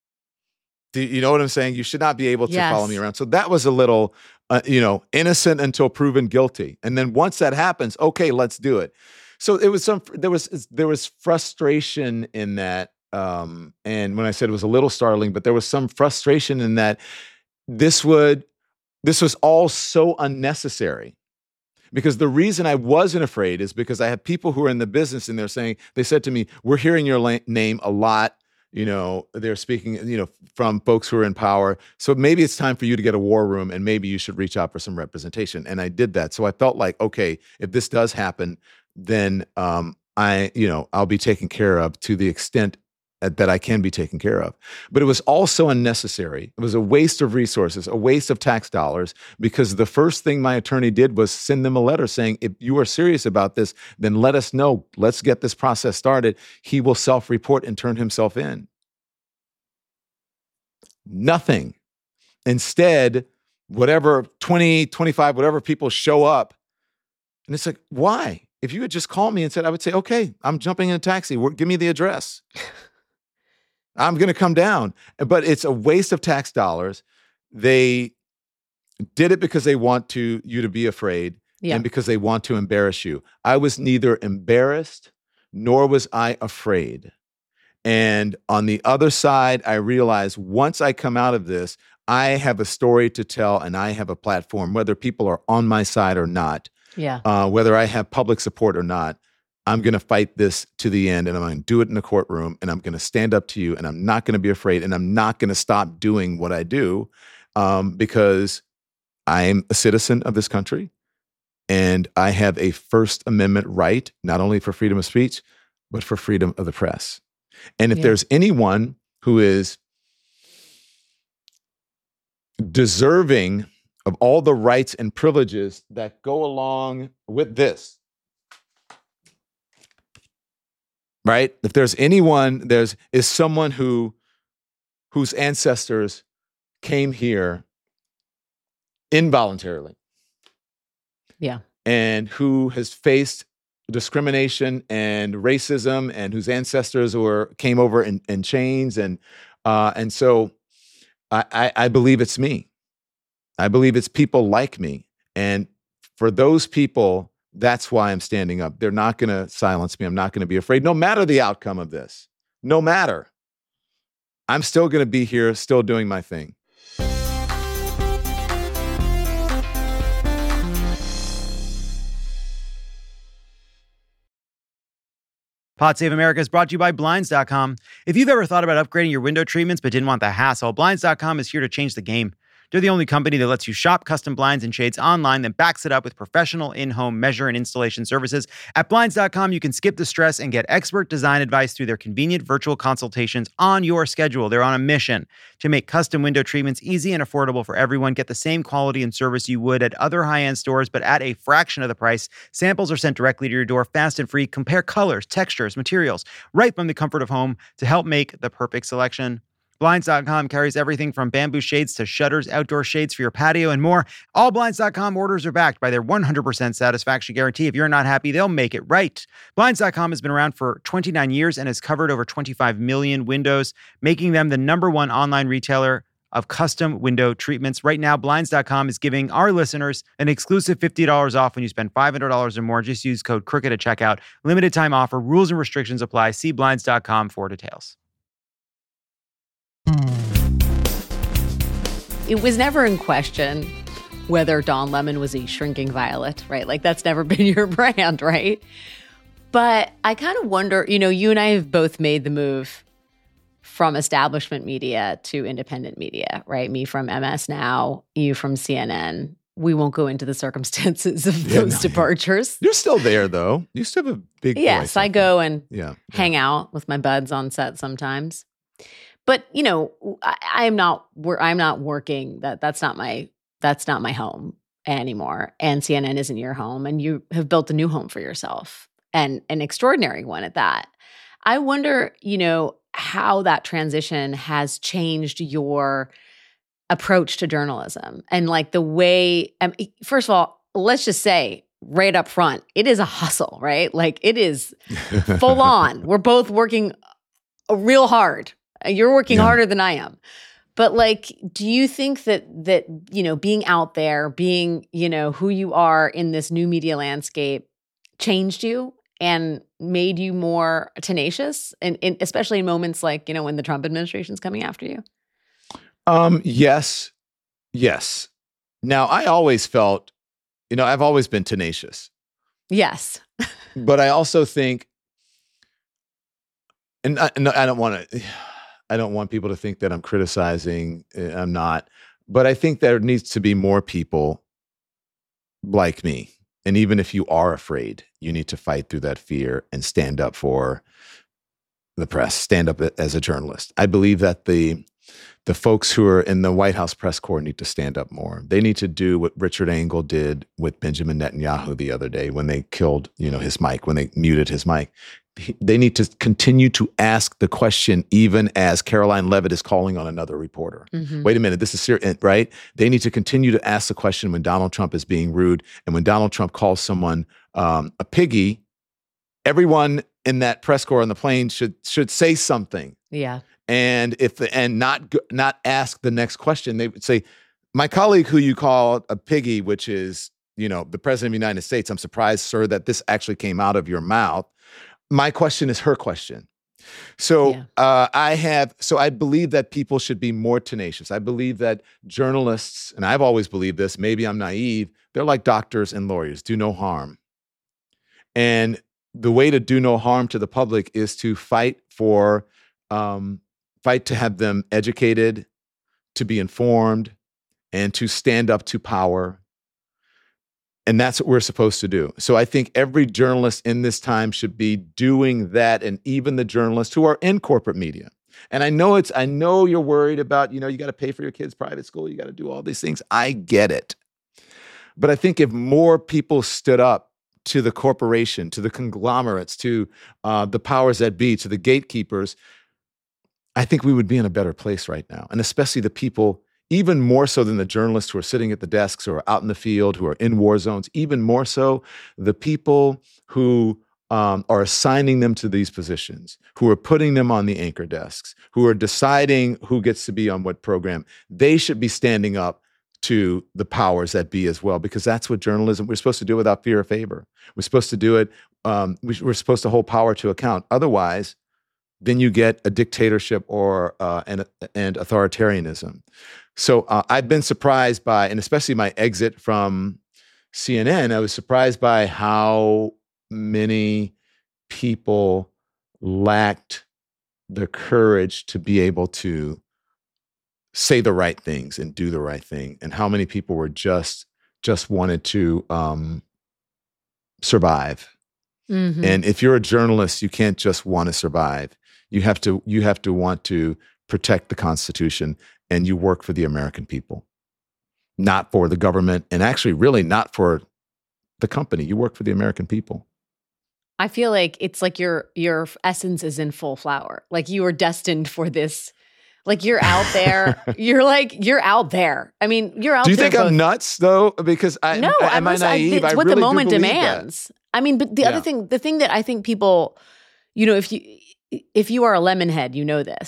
Do you know what I'm saying? You should not be able to Yes. follow me around. So that was a little, uh, you know, innocent until proven guilty. And then once that happens, okay, let's do it. So it was some, there was, there was frustration in that. Um, and when I said it was a little startling, but there was some frustration in that this would, this was all so unnecessary. Because the reason I wasn't afraid is because I have people who are in the business and they're saying, they said to me, we're hearing your la- name a lot. You know, they're speaking, you know, from folks who are in power. So maybe it's time for you to get a war room and maybe you should reach out for some representation. And I did that. So I felt like, okay, if this does happen, then um, I, you know, I'll be taken care of to the extent that I can be taken care of. But it was also unnecessary. It was a waste of resources, a waste of tax dollars, because the first thing my attorney did was send them a letter saying, if you are serious about this, then let us know. Let's get this process started. He will self-report and turn himself in. Nothing. Instead, whatever twenty, twenty-five, whatever people show up. And it's like, why? If you had just called me and said, I would say, okay, I'm jumping in a taxi. Give me the address. I'm going to come down. But it's a waste of tax dollars. They did it because they want to you to be afraid Yeah. and because they want to embarrass you. I was neither embarrassed nor was I afraid. And on the other side, I realized once I come out of this, I have a story to tell and I have a platform, whether people are on my side or not, Yeah. uh, whether I have public support or not. I'm going to fight this to the end, and I'm going to do it in the courtroom, and I'm going to stand up to you, and I'm not going to be afraid, and I'm not going to stop doing what I do um, because I'm a citizen of this country, and I have a First Amendment right, not only for freedom of speech, but for freedom of the press. And if Yeah. there's anyone who is deserving of all the rights and privileges that go along with this, right? If there's anyone, there's is someone who whose ancestors came here involuntarily. Yeah. And who has faced discrimination and racism and whose ancestors were came over in, in chains. And uh, and so I, I, I believe it's me. I believe it's people like me. And for those people, that's why I'm standing up. They're not going to silence me. I'm not going to be afraid, no matter the outcome of this. No matter. I'm still going to be here, still doing my thing. Pod Save America is brought to you by Blinds dot com. If you've ever thought about upgrading your window treatments but didn't want the hassle, Blinds dot com is here to change the game. They're the only company that lets you shop custom blinds and shades online, then backs it up with professional in-home measure and installation services. At Blinds dot com, you can skip the stress and get expert design advice through their convenient virtual consultations on your schedule. They're on a mission to make custom window treatments easy and affordable for everyone. Get the same quality and service you would at other high-end stores, but at a fraction of the price. Samples are sent directly to your door, fast and free. Compare colors, textures, materials, right from the comfort of home to help make the perfect selection. Blinds dot com carries everything from bamboo shades to shutters, outdoor shades for your patio, and more. All Blinds dot com orders are backed by their one hundred percent satisfaction guarantee. If you're not happy, they'll make it right. Blinds dot com has been around for twenty-nine years and has covered over twenty-five million windows, making them the number one online retailer of custom window treatments. Right now, Blinds dot com is giving our listeners an exclusive fifty dollars off when you spend five hundred dollars or more. Just use code CROOKED at checkout. Limited time offer. Rules and restrictions apply. See Blinds dot com for details. It was never in question whether Don Lemon was a shrinking violet, right? Like, that's never been your brand, right? But I kind of wonder, you know, you and I have both made the move from establishment media to independent media, right? Me from M S Now, you from C N N. We won't go into the circumstances of Yeah, those no, departures. You're still there, though. You still have a big Yes, voice, I think. go and Yeah. hang out with my buds on set sometimes. But, you know, I, I'm not wor- I'm not working. That that's not my that's not my home anymore. And C N N isn't your home, and you have built a new home for yourself, and an extraordinary one at that. I wonder, you know, how that transition has changed your approach to journalism and like the way, um, first of all, let's just say right up front, it is a hustle, right? Like it is full on. We're both working real hard. You're working Yeah. harder than I am. But like, do you think that, that, you know, being out there, being, you know, who you are in this new media landscape changed you and made you more tenacious, and, and especially in moments like, you know, when the Trump administration's coming after you? Um, yes. Yes. Now, I always felt, you know, I've always been tenacious, Yes. but I also think, and I, and I don't want to, I don't want people to think that I'm criticizing. I'm not, but I think there needs to be more people like me. And even if you are afraid, you need to fight through that fear and stand up for the press, stand up as a journalist. I believe that the the folks who are in the White House press corps need to stand up more. They need to do what Richard Engel did with Benjamin Netanyahu the other day when they killed, you know, his mic, when they muted his mic. They need to continue to ask the question, even as Caroline Levitt is calling on another reporter. Mm-hmm. Wait a minute, this is serious, right? They need to continue to ask the question when Donald Trump is being rude, and when Donald Trump calls someone um, a piggy. Everyone in that press corps on the plane should should say something, Yeah. and if the, and not go- not ask the next question. They would say, "My colleague, who you call a piggy, which is, you know, the president of the United States. I'm surprised, sir, that this actually came out of your mouth." My question is her question. So Yeah. uh, I have, so I believe that people should be more tenacious. I believe that journalists, and I've always believed this, maybe I'm naive, they're like doctors and lawyers, do no harm. And the way to do no harm to the public is to fight for, um, fight to have them educated, to be informed, and to stand up to power. And that's what we're supposed to do. So I think every journalist in this time should be doing that, and even the journalists who are in corporate media. And I know it's, I know you're worried about, you know, you got to pay for your kids' private school, you got to do all these things. I get it. But I think if more people stood up to the corporation, to the conglomerates, to uh, the powers that be, to the gatekeepers, I think we would be in a better place right now. And especially the people, even more so than the journalists who are sitting at the desks, who are out in the field, who are in war zones, even more so the people who um, are assigning them to these positions, who are putting them on the anchor desks, who are deciding who gets to be on what program. They should be standing up to the powers that be as well, because that's what journalism, we're supposed to do without fear or favor. We're supposed to do it, um, we, we're supposed to hold power to account. Otherwise, then you get a dictatorship or uh, and, and authoritarianism. So uh, I've been surprised by, and especially my exit from C N N, I was surprised by how many people lacked the courage to be able to say the right things and do the right thing, and how many people were just just wanted to um, survive. Mm-hmm. And if you're a journalist, you can't just want to survive. You have to you have to want to protect the Constitution, and you work for the American people, not for the government, and actually really not for the company. You work for the American people. I feel like it's like your your essence is in full flower. Like you are destined for this. Like you're out there. You're like you're out there. I mean, you're out. Do you there think both- I'm nuts though? Because I No, am I'm I just, I, naive? it's I what really the do moment believe demands. that. I mean, but the Yeah. other thing, the thing that I think people, you know, if you if you are a lemon head, you know this.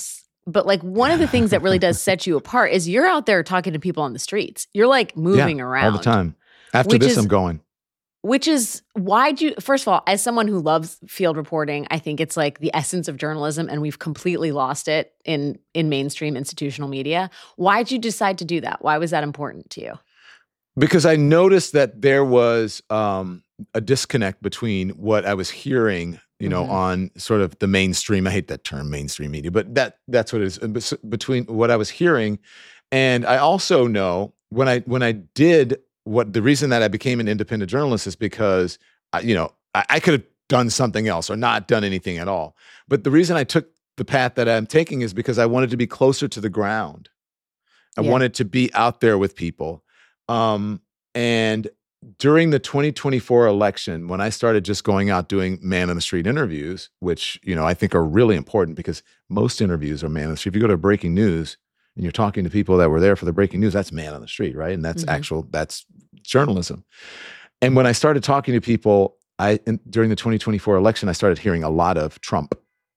But like one of the things that really does set you apart is you're out there talking to people on the streets. You're like moving yeah, around all the time. After which this, is- I'm going. Which is why'd you, first of all, as someone who loves field reporting, I think it's like the essence of journalism and we've completely lost it in, in mainstream institutional media. Why'd you decide to do that? Why was that important to you? Because I noticed that there was um, a disconnect between what I was hearing, you know, Mhm. on sort of the mainstream, I hate that term, mainstream media, but that that's what it is, between what I was hearing. And I also know when I when I did what the reason that I became an independent journalist is because, I, you know, I, I could have done something else or not done anything at all. But the reason I took the path that I'm taking is because I wanted to be closer to the ground. I Yeah. wanted to be out there with people. Um, and during the twenty twenty-four election, when I started just going out doing man on the street interviews, which, you know, I think are really important because most interviews are man on the street. If you go to breaking news, and you're talking to people that were there for the breaking news, that's man on the street, right? And that's Mhm. actual, that's journalism. And when I started talking to people, I in, during the twenty twenty-four election, I started hearing a lot of Trump.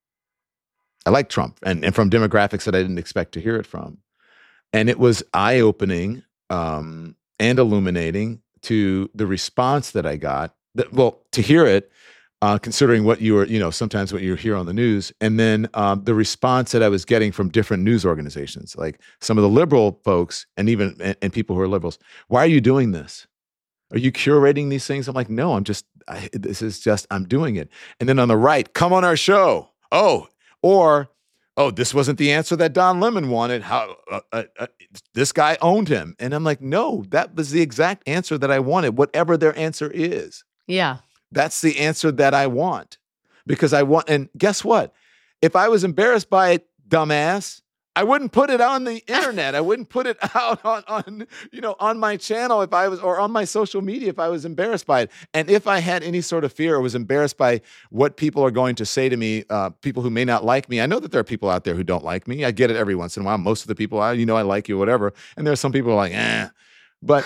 I like Trump, and, and from demographics that I didn't expect to hear it from. And it was eye-opening um, and illuminating to the response that I got. That, well, to hear it, Uh, considering what you were, you know, sometimes what you hear on the news, and then um, the response that I was getting from different news organizations, like some of the liberal folks, and even and, and people who are liberals. Why are you doing this? Are you curating these things? I'm like, no, I'm just. I, this is just. I'm doing it. And then on the right, come on our show. Oh, or oh, this wasn't the answer that Don Lemon wanted. How uh, uh, uh, this guy owned him, and I'm like, no, that was the exact answer that I wanted. Whatever their answer is. Yeah. That's the answer that I want because I want, and guess what? If I was embarrassed by it, dumbass, I wouldn't put it on the internet. I wouldn't put it out on, on, you know, on my channel if I was, or on my social media if I was embarrassed by it. And if I had any sort of fear or was embarrassed by what people are going to say to me, uh, people who may not like me, I know that there are people out there who don't like me. I get it every once in a while. Most of the people, I, you know, I like you, whatever. And there are some people who are like, eh. But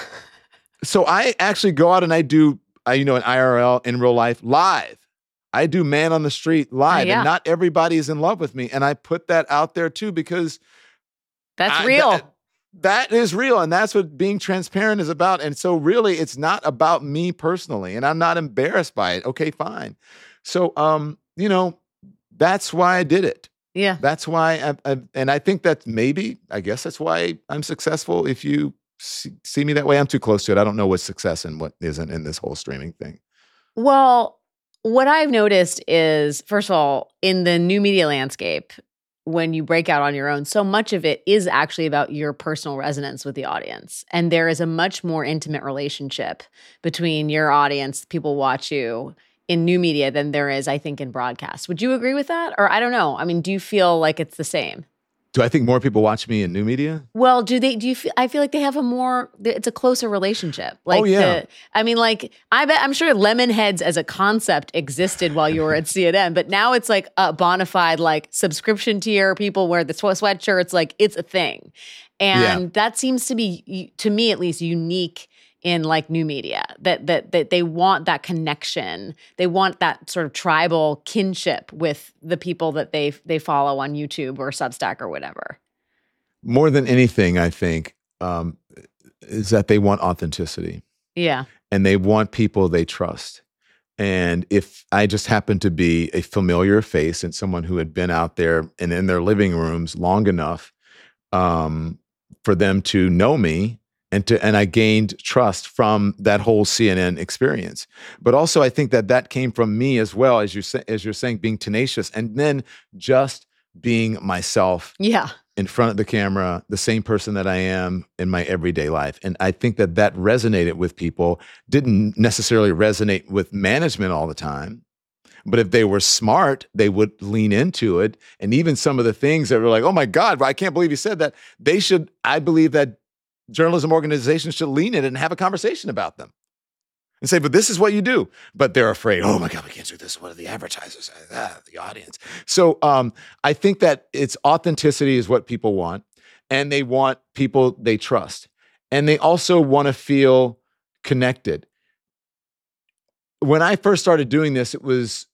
so I actually go out and I do, I, you know, in I R L, in real life, live. I do man on the street live, Oh, yeah. and not everybody is in love with me. And I put that out there too because That's I- real. that- that is real, and that's what being transparent is about. And so, really, it's not about me personally, and I'm not embarrassed by it. Okay, fine. So, um, you know, that's why I did it. yeah. That's why, I, I, and I think that maybe, I guess that's why I'm successful. If you see, see me that way, I'm too close to it. I don't know what's success and what isn't in this whole streaming thing. Well, what I've noticed is, first of all, in the new media landscape, when you break out on your own, so much of it is actually about your personal resonance with the audience. And there is a much more intimate relationship between your audience, people watch you, in new media than there is, I think, in broadcast. Would you agree with that? Or I don't know. I mean, do you feel like it's the same? Do I think more people watch me in new media? Well, do they, do you feel, I feel like they have a more, it's a closer relationship. Like Oh, yeah. the, I mean, like, I bet, I'm sure Lemonheads as a concept existed while you were at C N N, but now it's like a bona fide, like, subscription tier. People wear the sw- sweatshirts, like, it's a thing. And Yeah. that seems to be, to me at least, unique in like new media, that that that they want that connection. They want that sort of tribal kinship with the people that they they follow on YouTube or Substack or whatever. More than anything, I think, um, is that they want authenticity Yeah. and they want people they trust. And if I just happen to be a familiar face and someone who had been out there and in their living rooms long enough um, for them to know me, and to and I gained trust from that whole C N N experience. But also, I think that that came from me as well, as you say, as you're saying, being tenacious, and then just being myself Yeah. in front of the camera, the same person that I am in my everyday life. And I think that that resonated with people. Didn't necessarily resonate with management all the time. But if they were smart, they would lean into it. And even some of the things that were like, oh my God, I can't believe you said that. They should, I believe that journalism organizations should lean in it and have a conversation about them and say, but this is what you do. But they're afraid, oh my God, we can't do this. What are the advertisers, ah, the audience? So um, I think that it's authenticity is what people want. And they want people they trust. And they also want to feel connected. When I first started doing this, it was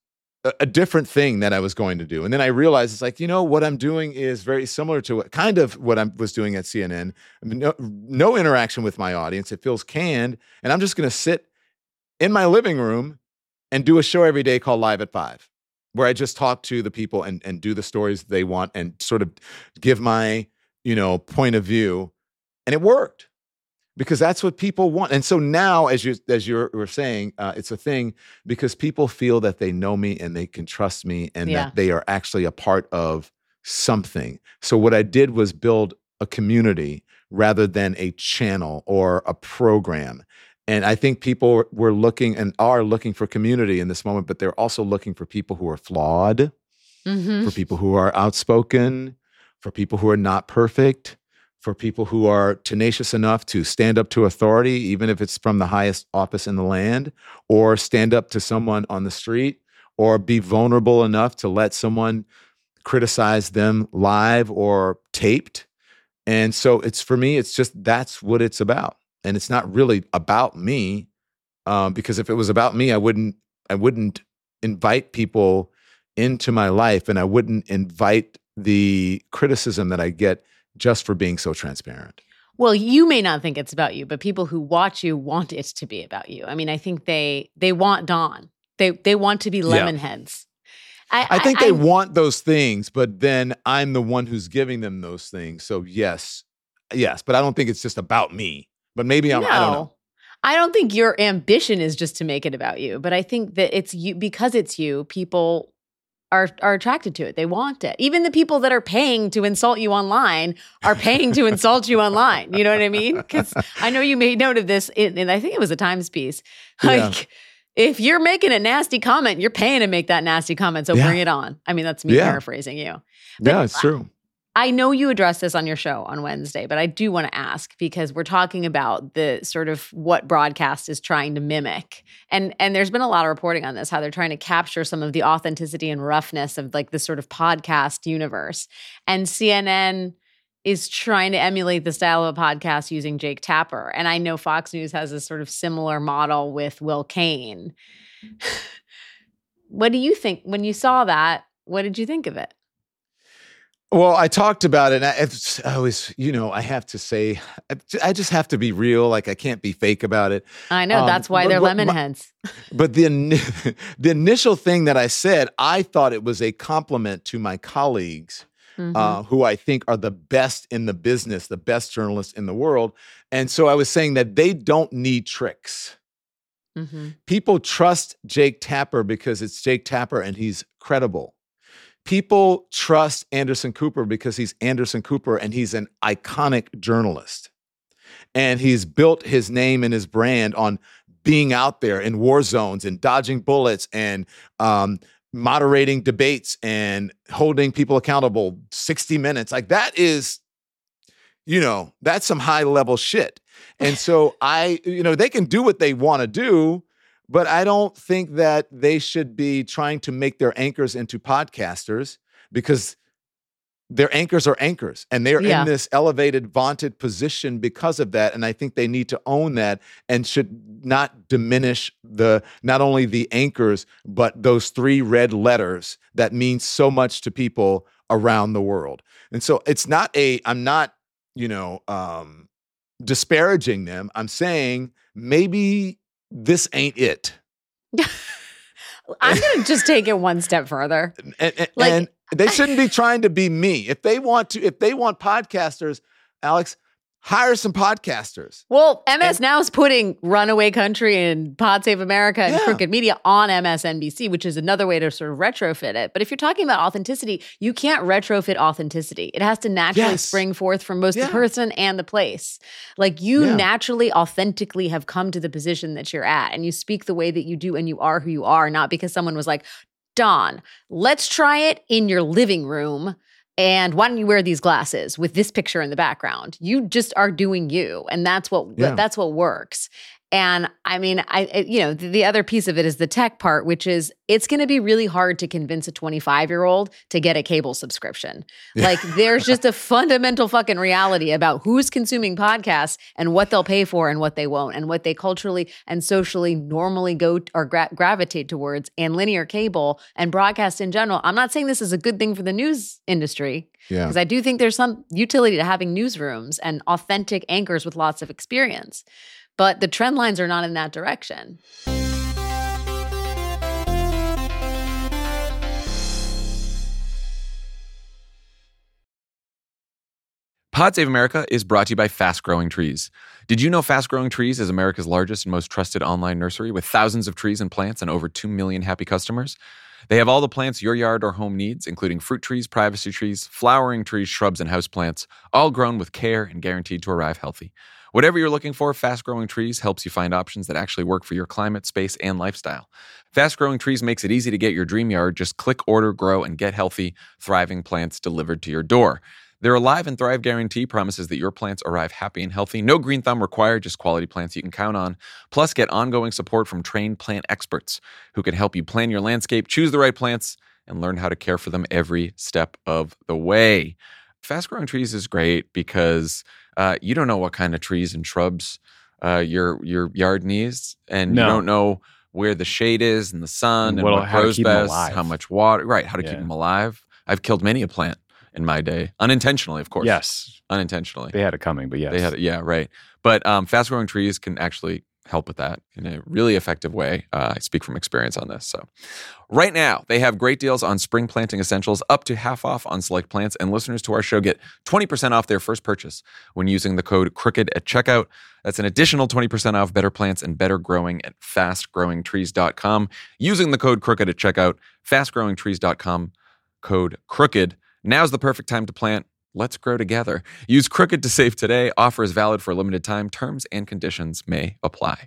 a, a different thing that I was going to do. And then I realized it's like, you know, what I'm doing is very similar to what kind of what I was doing at C N N. I mean, no, no interaction with my audience. It feels canned. And I'm just going to sit in my living room and do a show every day called Live at Five, where I just talk to the people and, and do the stories they want and sort of give my, you know, point of view. And it worked because that's what people want. And so now, as you as you were saying, uh, it's a thing because people feel that they know me and they can trust me and Yeah. that they are actually a part of something. So what I did was build a community rather than a channel or a program. And I think people were looking and are looking for community in this moment, but they're also looking for people who are flawed, Mhm. for people who are outspoken, for people who are not perfect, for people who are tenacious enough to stand up to authority, even if it's from the highest office in the land, or stand up to someone on the street, or be vulnerable enough to let someone criticize them live or taped. And so it's for me, it's just that's what it's about. And it's not really about me, um, because if it was about me, I wouldn't I wouldn't invite people into my life, and I wouldn't invite the criticism that I get just for being so transparent. Well, you may not think it's about you, but people who watch you want it to be about you. I mean, I think they they want Don. They they want to be lemon heads. I, I think I, they I, want those things, but then I'm the one who's giving them those things. So yes, yes, but I don't think it's just about me. But maybe I'm, no, I don't know. I don't think your ambition is just to make it about you, but I think that it's you because it's you. People are are attracted to it. They want it. Even the people that are paying to insult you online are paying to insult you online. You know what I mean? Because I know you made note of this, in, and I think it was a Times piece. Like, Yeah. if you're making a nasty comment, you're paying to make that nasty comment. So Yeah. bring it on. I mean, that's me Yeah. paraphrasing you. Yeah, it's true. I know you addressed this on your show on Wednesday, but I do want to ask because we're talking about the sort of what broadcast is trying to mimic. And and there's been a lot of reporting on this, how they're trying to capture some of the authenticity and roughness of like this sort of podcast universe. And C N N is trying to emulate the style of a podcast using Jake Tapper. And I know Fox News has a sort of similar model with Will Cain. What do you think when you saw that? What did you think of it? Well, I talked about it. And I, it's, I always, you know, I have to say, I, I just have to be real. Like I can't be fake about it. I know, Um, that's why but they're what- lemon my- heads. But the ini- the initial thing that I said, I thought it was a compliment to my colleagues, Mhm. uh, who I think are the best in the business, the best journalists in the world. And so I was saying that they don't need tricks. Mhm. People trust Jake Tapper because it's Jake Tapper and he's credible. People trust Anderson Cooper because he's Anderson Cooper and he's an iconic journalist. And he's built his name and his brand on being out there in war zones and dodging bullets and um, moderating debates and holding people accountable sixty minutes. Like that is, you know, that's some high level shit. And so I, you know, they can do what they want to do, but I don't think that they should be trying to make their anchors into podcasters because their anchors are anchors and they're Yeah. in this elevated, vaunted position because of that. And I think they need to own that and should not diminish the, not only the anchors, but those three red letters that mean so much to people around the world. And so it's not a, I'm not, you know, um, disparaging them. I'm saying maybe this ain't it. I'm going to just take it one step further. And, and, Like- and they shouldn't be trying to be me. If they want to, if they want podcasters, Alex, hire some podcasters. Well, M S Now is putting Runaway Country and Pod Save America and Yeah. Crooked Media on M S N B C, which is another way to sort of retrofit it. But if you're talking about authenticity, you can't retrofit authenticity. It has to naturally Yes. spring forth from both Yeah. the person and the place. Like you Yeah. naturally, authentically have come to the position that you're at, and you speak the way that you do, and you are who you are, not because someone was like, Don, let's try it in your living room. And why don't you wear these glasses with this picture in the background? You just are doing you, and that's what Yeah. that's what works. And I mean, I it, you know, the, the other piece of it is the tech part, which is it's going to be really hard to convince a twenty-five-year-old to get a cable subscription. Yeah. Like there's just a fundamental fucking reality about who's consuming podcasts and what they'll pay for and what they won't, and what they culturally and socially normally go or gra- gravitate towards, and linear cable and broadcast in general. I'm not saying this is a good thing for the news industry, Yeah. because I do think there's some utility to having newsrooms and authentic anchors with lots of experience. But the trend lines are not in that direction. Pod Save America is brought to you by Fast Growing Trees. Did you know Fast Growing Trees is America's largest and most trusted online nursery with thousands of trees and plants and over two million happy customers? They have all the plants your yard or home needs, including fruit trees, privacy trees, flowering trees, shrubs, and houseplants, all grown with care and guaranteed to arrive healthy. Whatever you're looking for, Fast Growing Trees helps you find options that actually work for your climate, space, and lifestyle. Fast Growing Trees makes it easy to get your dream yard. Just click, order, grow, and get healthy, thriving plants delivered to your door. Their Alive and Thrive guarantee promises that your plants arrive happy and healthy. No green thumb required, just quality plants you can count on. Plus, get ongoing support from trained plant experts who can help you plan your landscape, choose the right plants, and learn how to care for them every step of the way. Fast Growing Trees is great because uh, you don't know what kind of trees and shrubs uh, your your yard needs, and No. you don't know where the shade is and the sun and What'll- what how to grows keep 'em best, alive. how much water, right, how to Yeah. keep them alive. I've killed many a plant in my day, unintentionally, of course. Yes. Unintentionally. They had it coming, but yes. They had it, yeah, right. But um, fast growing trees can actually help with that in a really effective way. Uh, I speak from experience on this. So, right now they have great deals on spring planting essentials, up to half off on select plants, and listeners to our show get twenty percent off their first purchase when using the code CROOKED at checkout. That's an additional twenty percent off better plants and better growing at fast growing trees dot com. Using the code CROOKED at checkout, fast growing trees dot com, code CROOKED. Now's the perfect time to plant. Let's grow together. Use Crooked to save today. Offer is valid for a limited time. Terms and conditions may apply.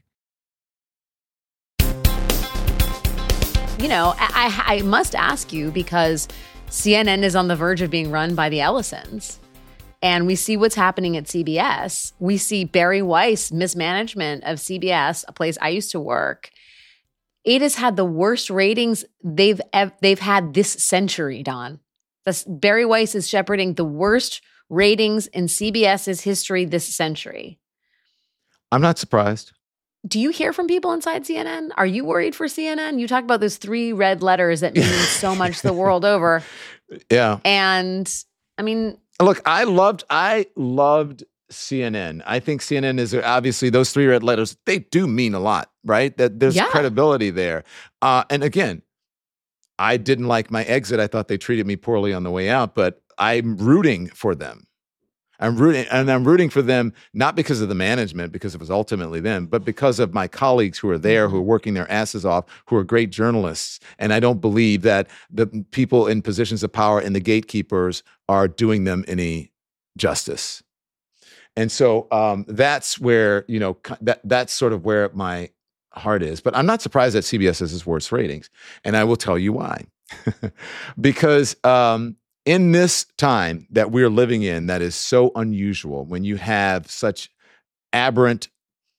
You know, I, I must ask you, because C N N is on the verge of being run by the Ellisons, and we see what's happening at C B S. We see Barry Weiss mismanagement of C B S, a place I used to work. It has had the worst ratings they've ev- they've had this century, Don. That's, Barry Weiss is shepherding the worst ratings in CBS's history this century. I'm not surprised. Do you hear from people inside C N N? Are you worried for C N N? You talk about those three red letters that mean so much the world over. Yeah. And I mean, Look, I loved, I loved C N N. I think C N N is obviously those three red letters. They do mean a lot, right? That there's Yeah. credibility there. Uh, and again, I didn't like my exit. I thought they treated me poorly on the way out, but I'm rooting for them. I'm rooting, and I'm rooting for them not because of the management, because it was ultimately them, but because of my colleagues who are there, who are working their asses off, who are great journalists. And I don't believe that the people in positions of power and the gatekeepers are doing them any justice. And so um, that's where, you know, that that's sort of where my heart is. But I'm not surprised that C B S has its worst ratings. And I will tell you why. Because um, in this time that we're living in, that is so unusual, when you have such aberrant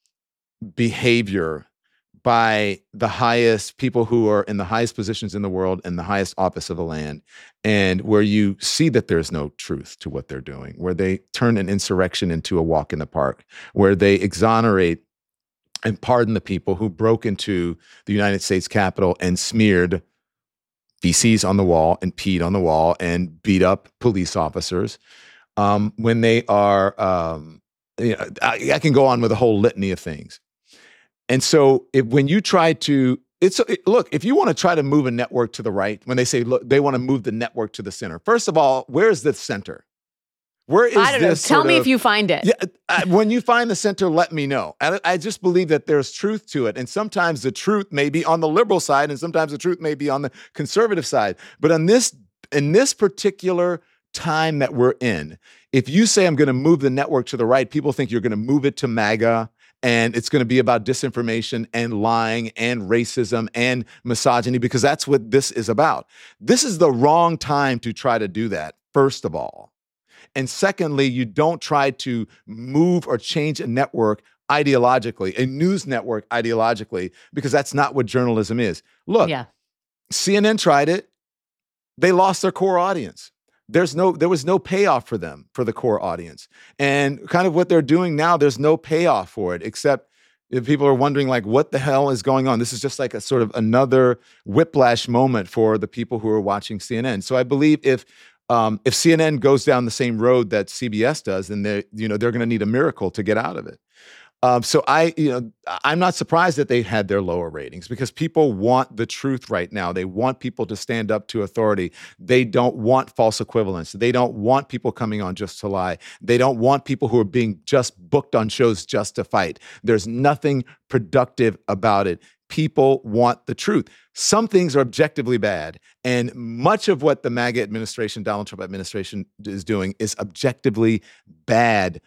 behavior by the highest people who are in the highest positions in the world and the highest office of the land, and where you see that there's no truth to what they're doing, where they turn an insurrection into a walk in the park, where they exonerate and pardon the people who broke into the United States Capitol and smeared feces on the wall and peed on the wall and beat up police officers. Um, when they are, um, you know, I, I can go on with a whole litany of things. And so if, when you try to, it's it, look, if you want to try to move a network to the right, when they say, look, they want to move the network to the center. First of all, where's the center? Where is I don't know. this Tell sort me of- if you find it. Yeah, I, when you find the center, let me know. I, I just believe that there's truth to it. And sometimes the truth may be on the liberal side, and sometimes the truth may be on the conservative side. But on this, in this particular time that we're in, if you say I'm going to move the network to the right, people think you're going to move it to MAGA, and it's going to be about disinformation and lying and racism and misogyny, because that's what this is about. This is the wrong time to try to do that, first of all. And secondly, you don't try to move or change a network ideologically, a news network ideologically, because that's not what journalism is. Look, Yeah. C N N tried it. They lost their core audience. There's no, there was no payoff for them, for the core audience. And kind of what they're doing now, there's no payoff for it, except if people are wondering, like, what the hell is going on? This is just like a sort of another whiplash moment for the people who are watching C N N. So I believe if um, if C N N goes down the same road that C B S does, then they, you know, they're going to need a miracle to get out of it. Um, so I, you know, I'm not surprised that they had their lower ratings, because people want the truth right now. They want people to stand up to authority. They don't want false equivalence. They don't want people coming on just to lie. They don't want people who are being just booked on shows just to fight. There's nothing productive about it. People want the truth. Some things are objectively bad, and much of what the MAGA administration, Donald Trump administration, is doing is objectively bad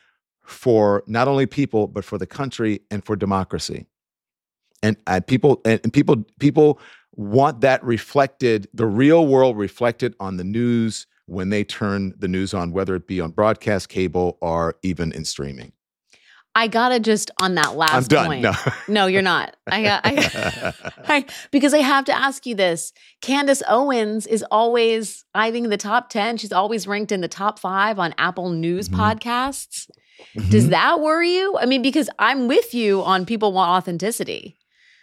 for not only people, but for the country and for democracy. And uh, people and, and people people want that reflected, the real world reflected on the news when they turn the news on, whether it be on broadcast, cable, or even in streaming. I gotta just on that last I'm done. point. No. No, you're not. I got I, I because I have to ask you this. Candace Owens is always, I think, in the top ten. She's always ranked in the top five on Apple News Mhm. podcasts. Mhm. Does that worry you? I mean, because I'm with you on people want authenticity.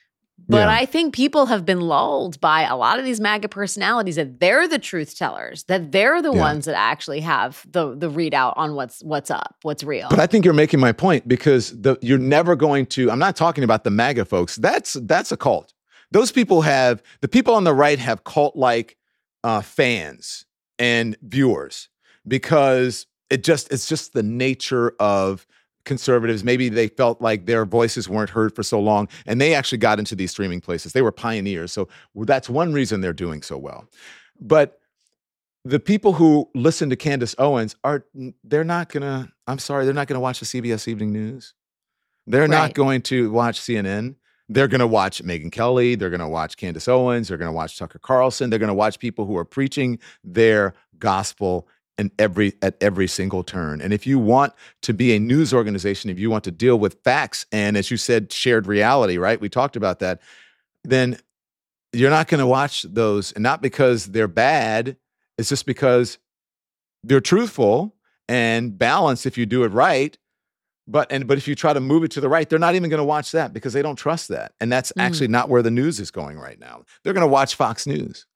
But Yeah. I think people have been lulled by a lot of these MAGA personalities that they're the truth tellers, that they're the Yeah. ones that actually have the the readout on what's what's up, what's real. But I think you're making my point, because the, you're never going to, I'm not talking about the MAGA folks. That's that's a cult. Those people have, the people on the right have cult-like uh, fans and viewers, because it just, it's just the nature of conservatives. Maybe they felt like their voices weren't heard for so long, and they actually got into these streaming places. They were pioneers. So that's one reason they're doing so well. But the people who listen to Candace Owens are, they're not gonna, I'm sorry, they're not gonna watch the C B S Evening News. They're not Right. going to watch C N N. They're gonna watch Megyn Kelly. They're gonna watch Candace Owens. They're gonna watch Tucker Carlson. They're gonna watch people who are preaching their gospel in every, at every single turn. And if you want to be a news organization, if you want to deal with facts and, as you said, shared reality, right? We talked about that. Then you're not going to watch those, and not because they're bad. It's just because they're truthful and balanced if you do it right. But and but if you try to move it to the right, they're not even going to watch that, because they don't trust that. And that's Mm. actually not where the news is going right now. They're going to watch Fox News.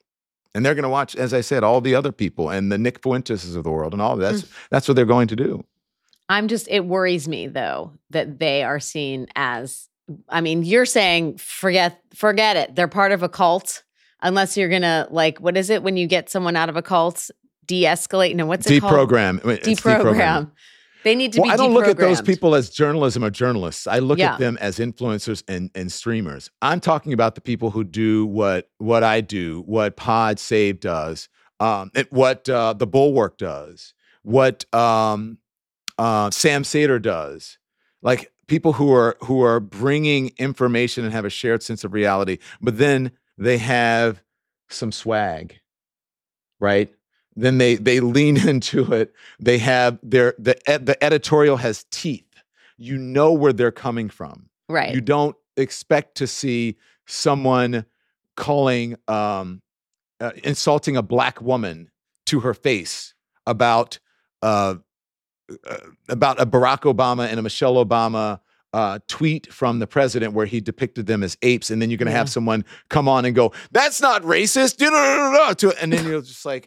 And they're going to watch, as I said, all the other people and the Nick Fuenteses of the world and all of that. That's, that's what they're going to do. I'm just, it worries me though that they are seen as, I mean, you're saying forget forget it. They're part of a cult, unless you're gonna, like, what is it when you get someone out of a cult? De-escalate? No, what's it called? Deprogram. I mean, it's Deprogram. They need to Well, be I don't look at those deprogrammed. people as journalism or journalists. I look Yeah. at them as influencers and, and streamers. I'm talking about the people who do what what I do, what Pod Save does, um, and what uh, the Bulwark does, what um, uh, Sam Seder does. Like people who are who are bringing information and have a shared sense of reality, but then they have some swag, right? Then they they lean into it. They have their the ed- the editorial has teeth. You know where they're coming from. Right. You don't expect to see someone calling um, uh, insulting a black woman to her face about uh, uh, about a Barack Obama and a Michelle Obama uh, tweet from the president where he depicted them as apes, and then you're going to Yeah. have someone come on and go, "That's not racist," to, and then you're just like,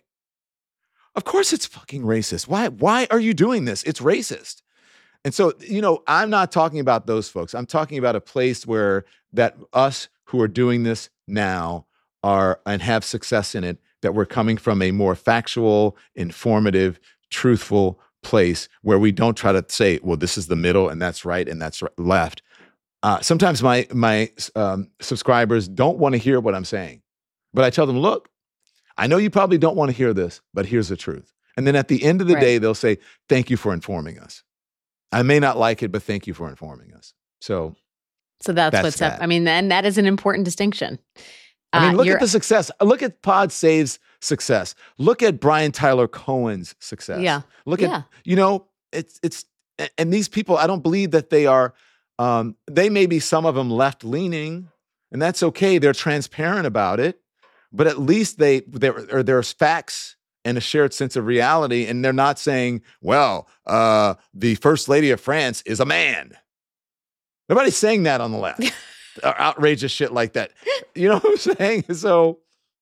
of course it's fucking racist. Why, why are you doing this? It's racist. And so, you know, I'm not talking about those folks. I'm talking about a place where that us who are doing this now are and have success in it, that we're coming from a more factual, informative, truthful place where we don't try to say, well, this is the middle and that's right and that's right, left. Uh, sometimes my my um, subscribers don't want to hear what I'm saying, but I tell them, look, I know you probably don't want to hear this, but here's the truth. And then at the end of the Right. day, they'll say, thank you for informing us. I may not like it, but thank you for informing us. So, So that's, That's what's up. that. I mean, and that is an important distinction. I mean, Uh, look you're- at the success. Look at Pod Save's success. Look at Brian Tyler Cohen's success. Yeah. Look Yeah. at, you know, it's, it's, and these people, I don't believe that they are Um, they may be some of them left leaning, and that's okay. They're transparent about it, but at least they there or there's facts and a shared sense of reality, and they're not saying, "Well, uh, the first lady of France is a man." Nobody's saying that on the left. Outrageous shit like that. You know what I'm saying? So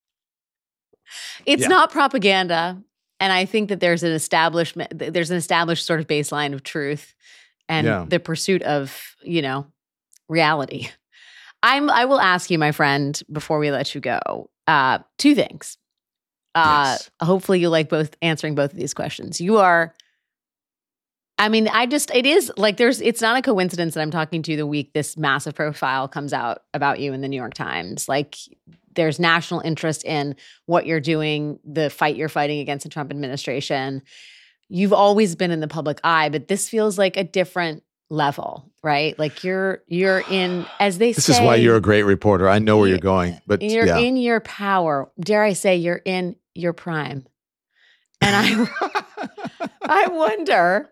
it's yeah. not propaganda, and I think that there's an establishment. There's an established sort of baseline of truth. And Yeah. the pursuit of, you know, reality. I'm. I will ask you, my friend, before we let you go, uh, two things. Uh, Yes. Hopefully, you like both answering both of these questions. You are. I mean, I just. It is like there's. It's not a coincidence that I'm talking to you the week this massive profile comes out about you in the New York Times. Like, there's national interest in what you're doing, the fight you're fighting against the Trump administration. You've always been in the public eye, but this feels like a different level, right? Like you're you're in, as they This say. is why you're a great reporter. I know where you're going, but You're yeah. in your power. Dare I say, you're in your prime. And I, I wonder.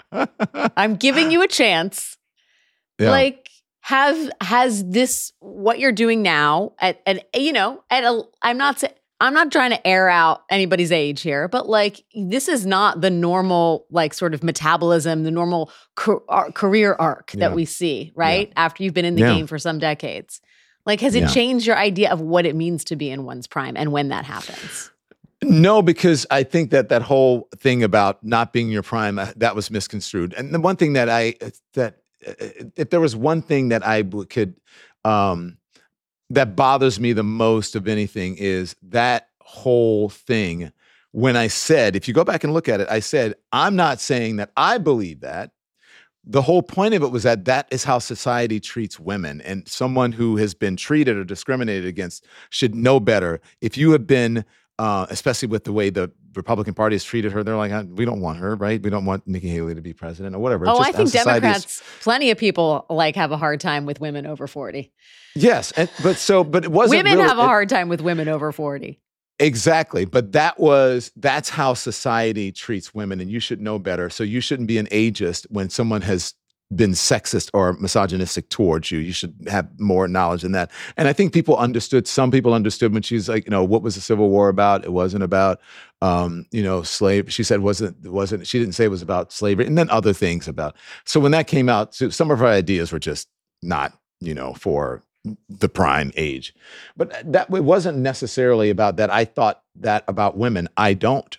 I'm giving you a chance. Yeah. Like, have has this what you're doing now at at you know at a? I'm not saying. I'm not trying to air out anybody's age here, but like this is not the normal like sort of metabolism, the normal ca- ar- career arc Yeah. that we see, right? After you've been in the Yeah. game for some decades. Like has it Yeah. changed your idea of what it means to be in one's prime and when that happens? No, because I think that that whole thing about not being your prime, uh, that was misconstrued. And the one thing that I, that uh, if there was one thing that I w- could, um, that bothers me the most of anything is that whole thing. When I said, if you go back and look at it, I said, I'm not saying that I believe that. The whole point of it was that that is how society treats women, and someone who has been treated or discriminated against should know better. If you have been, uh, especially with the way the Republican Party has treated her, they're like, we don't want her, right? We don't want Nikki Haley to be president or whatever. Oh, Just I how think society is- Democrats, plenty of people like have a hard time with women over forty. Yes, and, but so, but it wasn't. Women really, have a it- hard time with women over forty. Exactly. But that was, that's how society treats women, and you should know better. So you shouldn't be an ageist when someone has been sexist or misogynistic towards you. You should have more knowledge than that. And I think people understood, some people understood when she's like, you know, what was the Civil War about? It wasn't about, um, you know, slave. She said, wasn't, wasn't, she didn't say it was about slavery, and then other things about. So when that came out, so some of her ideas were just not, you know, for the prime age. But that it wasn't necessarily about that. I thought that about women. I don't.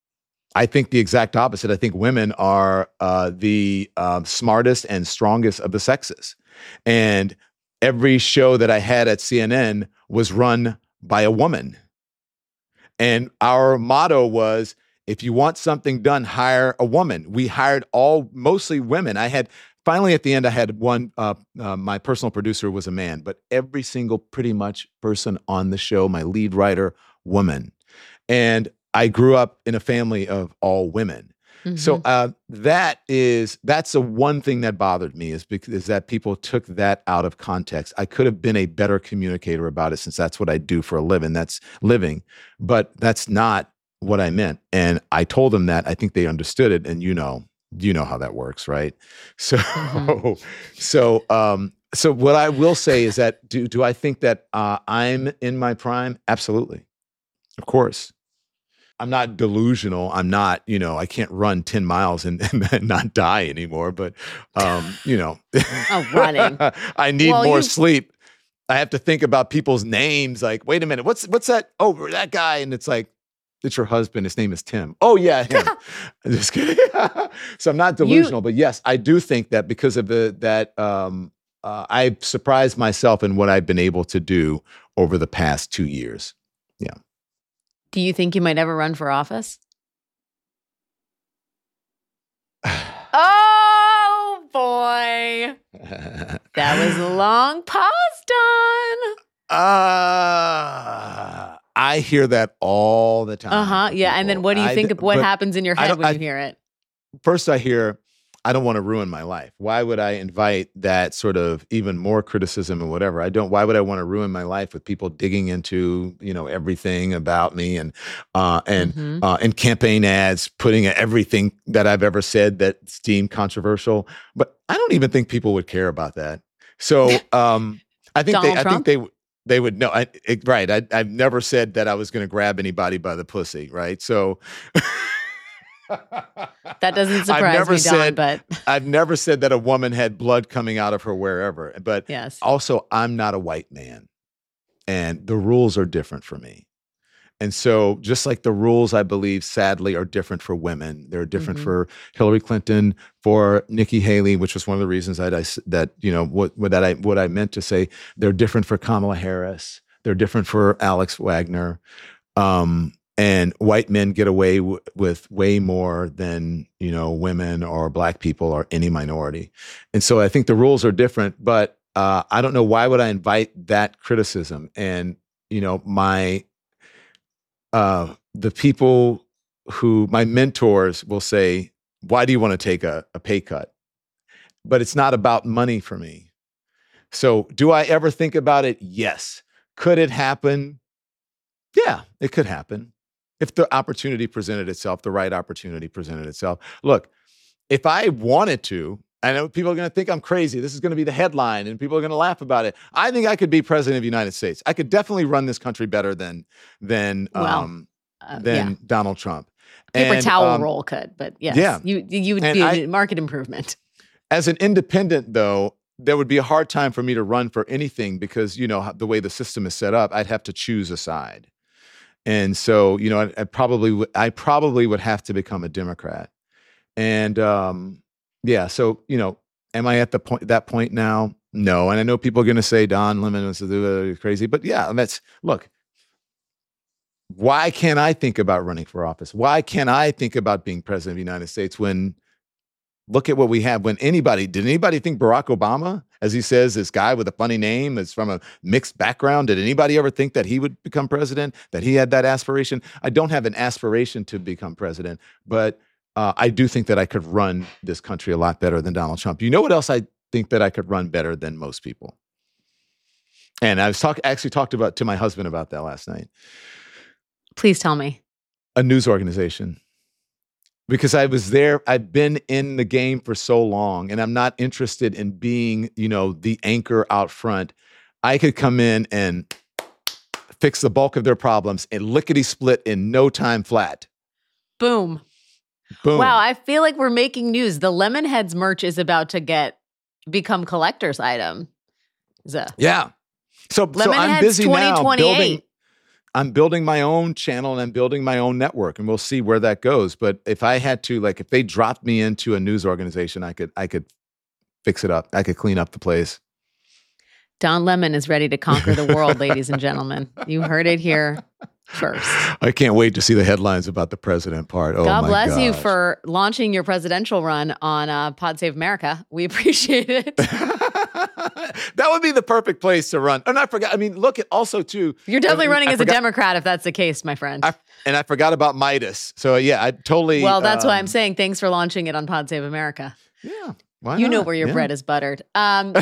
I think the exact opposite. I think women are uh, the um, smartest and strongest of the sexes. And every show that I had at C N N was run by a woman. And our motto was, if you want something done, hire a woman. We hired all, mostly women. I had Finally, at the end, I had one, uh, uh, my personal producer was a man, but every single pretty much person on the show, my lead writer, woman. And I grew up in a family of all women. Mm-hmm. So uh, that is, that's the one thing that bothered me is because is that people took that out of context. I could have been a better communicator about it since that's what I do for a living. That's living, but that's not what I meant. And I told them that. I think they understood it. And you know, you know how that works, right? So, mm-hmm. so, um, so what I will say is that do do I think that uh, I'm in my prime? Absolutely, of course. I'm not delusional. I'm not, you know, I can't run ten miles and, and not die anymore. But, um, you know, oh, running. I need well, more you- sleep. I have to think about people's names. Like, wait a minute, what's what's that? Oh, that guy, and it's like. It's your husband. His name is Tim. Oh, yeah, him. I'm just kidding. So I'm not delusional, you, but yes, I do think that because of the, that um, uh, I've surprised myself in what I've been able to do over the past two years. Yeah. Do you think you might ever run for office? Oh, boy. That was a long pause, Don. Uh, I hear that all the time. Uh-huh. Yeah. And then what do you think I, of what but happens in your head when you hear it? First, I hear, I don't want to ruin my life. Why would I invite that sort of even more criticism and whatever? I don't. Why would I want to ruin my life with people digging into, you know, everything about me and uh, and Mm-hmm. uh, and campaign ads, putting everything that I've ever said that's deemed controversial? But I don't even think people would care about that. So um, I think they. Donald I Trump? think they. They would know. I, it, right. I, I've never said that I was going to grab anybody by the pussy. Right. So. That doesn't surprise I've never me, Don, said, but I've never said that a woman had blood coming out of her wherever. But yes. also, I'm not a white man, and the rules are different for me. And so, just like the rules, I believe, sadly, are different for women. They're different Mhm. for Hillary Clinton, for Nikki Haley, which was one of the reasons that I s- that you know what, what that I what I meant to say. They're different for Kamala Harris. They're different for Alex Wagner. Um, And white men get away w- with way more than, you know, women or black people or any minority. And so I think the rules are different, but uh, I don't know, why would I invite that criticism? And, you know, my, uh, the people who, my mentors will say, why do you want to take a, a pay cut? But it's not about money for me. So do I ever think about it? Yes. Could it happen? Yeah, it could happen. If the opportunity presented itself, the right opportunity presented itself. Look, if I wanted to, I know people are going to think I'm crazy. This is going to be the headline and people are going to laugh about it. I think I could be president of the United States. I could definitely run this country better than than Well, um, Uh, than yeah. Donald Trump. Paper And, towel um, roll could, but yes, yeah. you you would And be I- a market improvement. As an independent, though, there would be a hard time for me to run for anything because, you know, how- the way the system is set up, I'd have to choose a side. And so, you know, I, I probably would, I probably would have to become a Democrat. And um, yeah, so, you know, am I at the point that point now? No. And I know people are going to say Don Lemon was uh, crazy, but yeah, that's look. Why can't I think about running for office? Why can't I think about being president of the United States when look at what we have? When anybody, did anybody think Barack Obama, as he says, this guy with a funny name that's from a mixed background, did anybody ever think that he would become president, that he had that aspiration? I don't have an aspiration to become president, but uh, I do think that I could run this country a lot better than Donald Trump. You know what else I think that I could run better than most people? And I was talk, actually talked about to my husband about that last night. Please tell me. A news organization. Because I was there, I've been in the game for so long, and I'm not interested in being, you know, the anchor out front. I could come in and fix the bulk of their problems and lickety split in no time flat. Boom. Boom. Wow, I feel like we're making news. The Lemonheads merch is about to get become collector's item. So, Yeah. So, so I'm Lemonheads busy now twenty twenty-eight. building. I'm building my own channel and I'm building my own network, and we'll see where that goes. But if I had to, like, if they dropped me into a news organization, I could, I could fix it up. I could clean up the place. Don Lemon is ready to conquer the world, ladies and gentlemen. You heard it here first. I can't wait to see the headlines about the president part. Oh, God my bless you gosh. for launching your presidential run on uh, Pod Save America. We appreciate it. That would be the perfect place to run. And I forgot. I mean, look at also too. You're definitely I- running I as forgot- a Democrat if that's the case, my friend. I, and I forgot about Midas. So yeah, I totally. well, that's why I'm um, saying thanks for launching it on Pod Save America. Yeah. Why You know not? where your Yeah. bread is buttered. Um,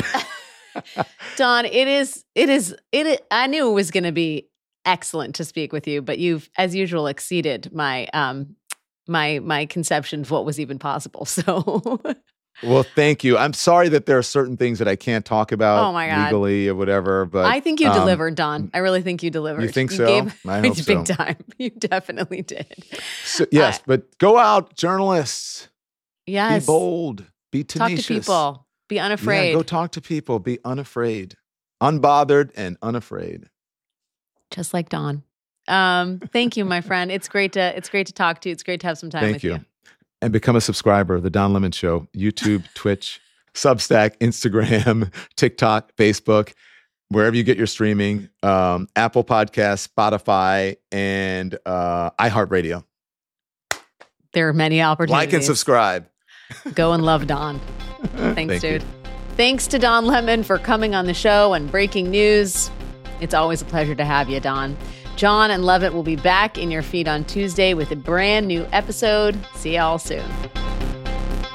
Don, it is, it is, it. is- I knew it was going to be excellent to speak with you, but you've, as usual, exceeded my um, my my conception of what was even possible. So, Well, thank you. I'm sorry that there are certain things that I can't talk about Oh, my God. legally or whatever. But I think you um, delivered, Don. I really think you delivered. You think so? Gave, I hope it's big so. time. You definitely did. So, yes, I- but go out, journalists. Yes. Be bold. Be Talk tenacious. to people. Be unafraid. Yeah, go talk to people. Be unafraid, unbothered, and unafraid. Just like Don. Um, thank you, my friend. It's great to it's great to talk to you. It's great to have some time Thank with you. you. And become a subscriber of the Don Lemon Show. YouTube, Twitch, Substack, Instagram, TikTok, Facebook, wherever you get your streaming. Um, Apple Podcasts, Spotify, and uh, iHeartRadio. There are many opportunities. Like and subscribe. Go and love Don. Thanks, Thank you. dude. Thanks to Don Lemon for coming on the show and breaking news. It's always a pleasure to have you, Don. John and Levitt will be back in your feed on Tuesday with a brand new episode. See y'all soon.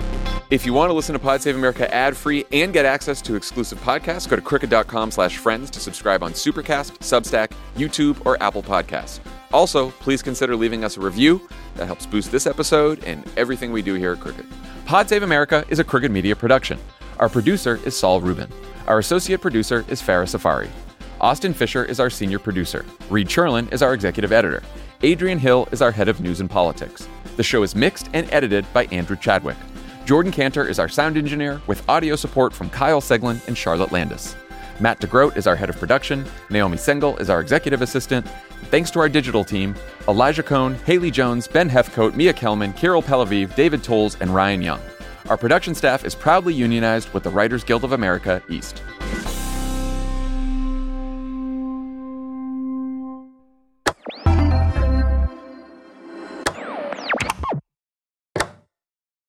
If you want to listen to Pod Save America ad-free and get access to exclusive podcasts, go to crooked.com slash friends to subscribe on Supercast, Substack, YouTube, or Apple Podcasts. Also, please consider leaving us a review. That helps boost this episode and everything we do here at Crooked. Pod Save America is a Crooked Media production. Our producer is Saul Rubin. Our associate producer is Farah Safari. Austin Fisher is our senior producer. Reed Cherlin is our executive editor. Adrian Hill is our head of news and politics. The show is mixed and edited by Andrew Chadwick. Jordan Cantor is our sound engineer, with audio support from Kyle Seglin and Charlotte Landis. Matt DeGroat is our head of production. Naomi Sengel is our executive assistant. Thanks to our digital team, Elijah Cohn, Haley Jones, Ben Hefcoat, Mia Kelman, Kirill Pelaviv, David Tolles, and Ryan Young. Our production staff is proudly unionized with the Writers Guild of America, East.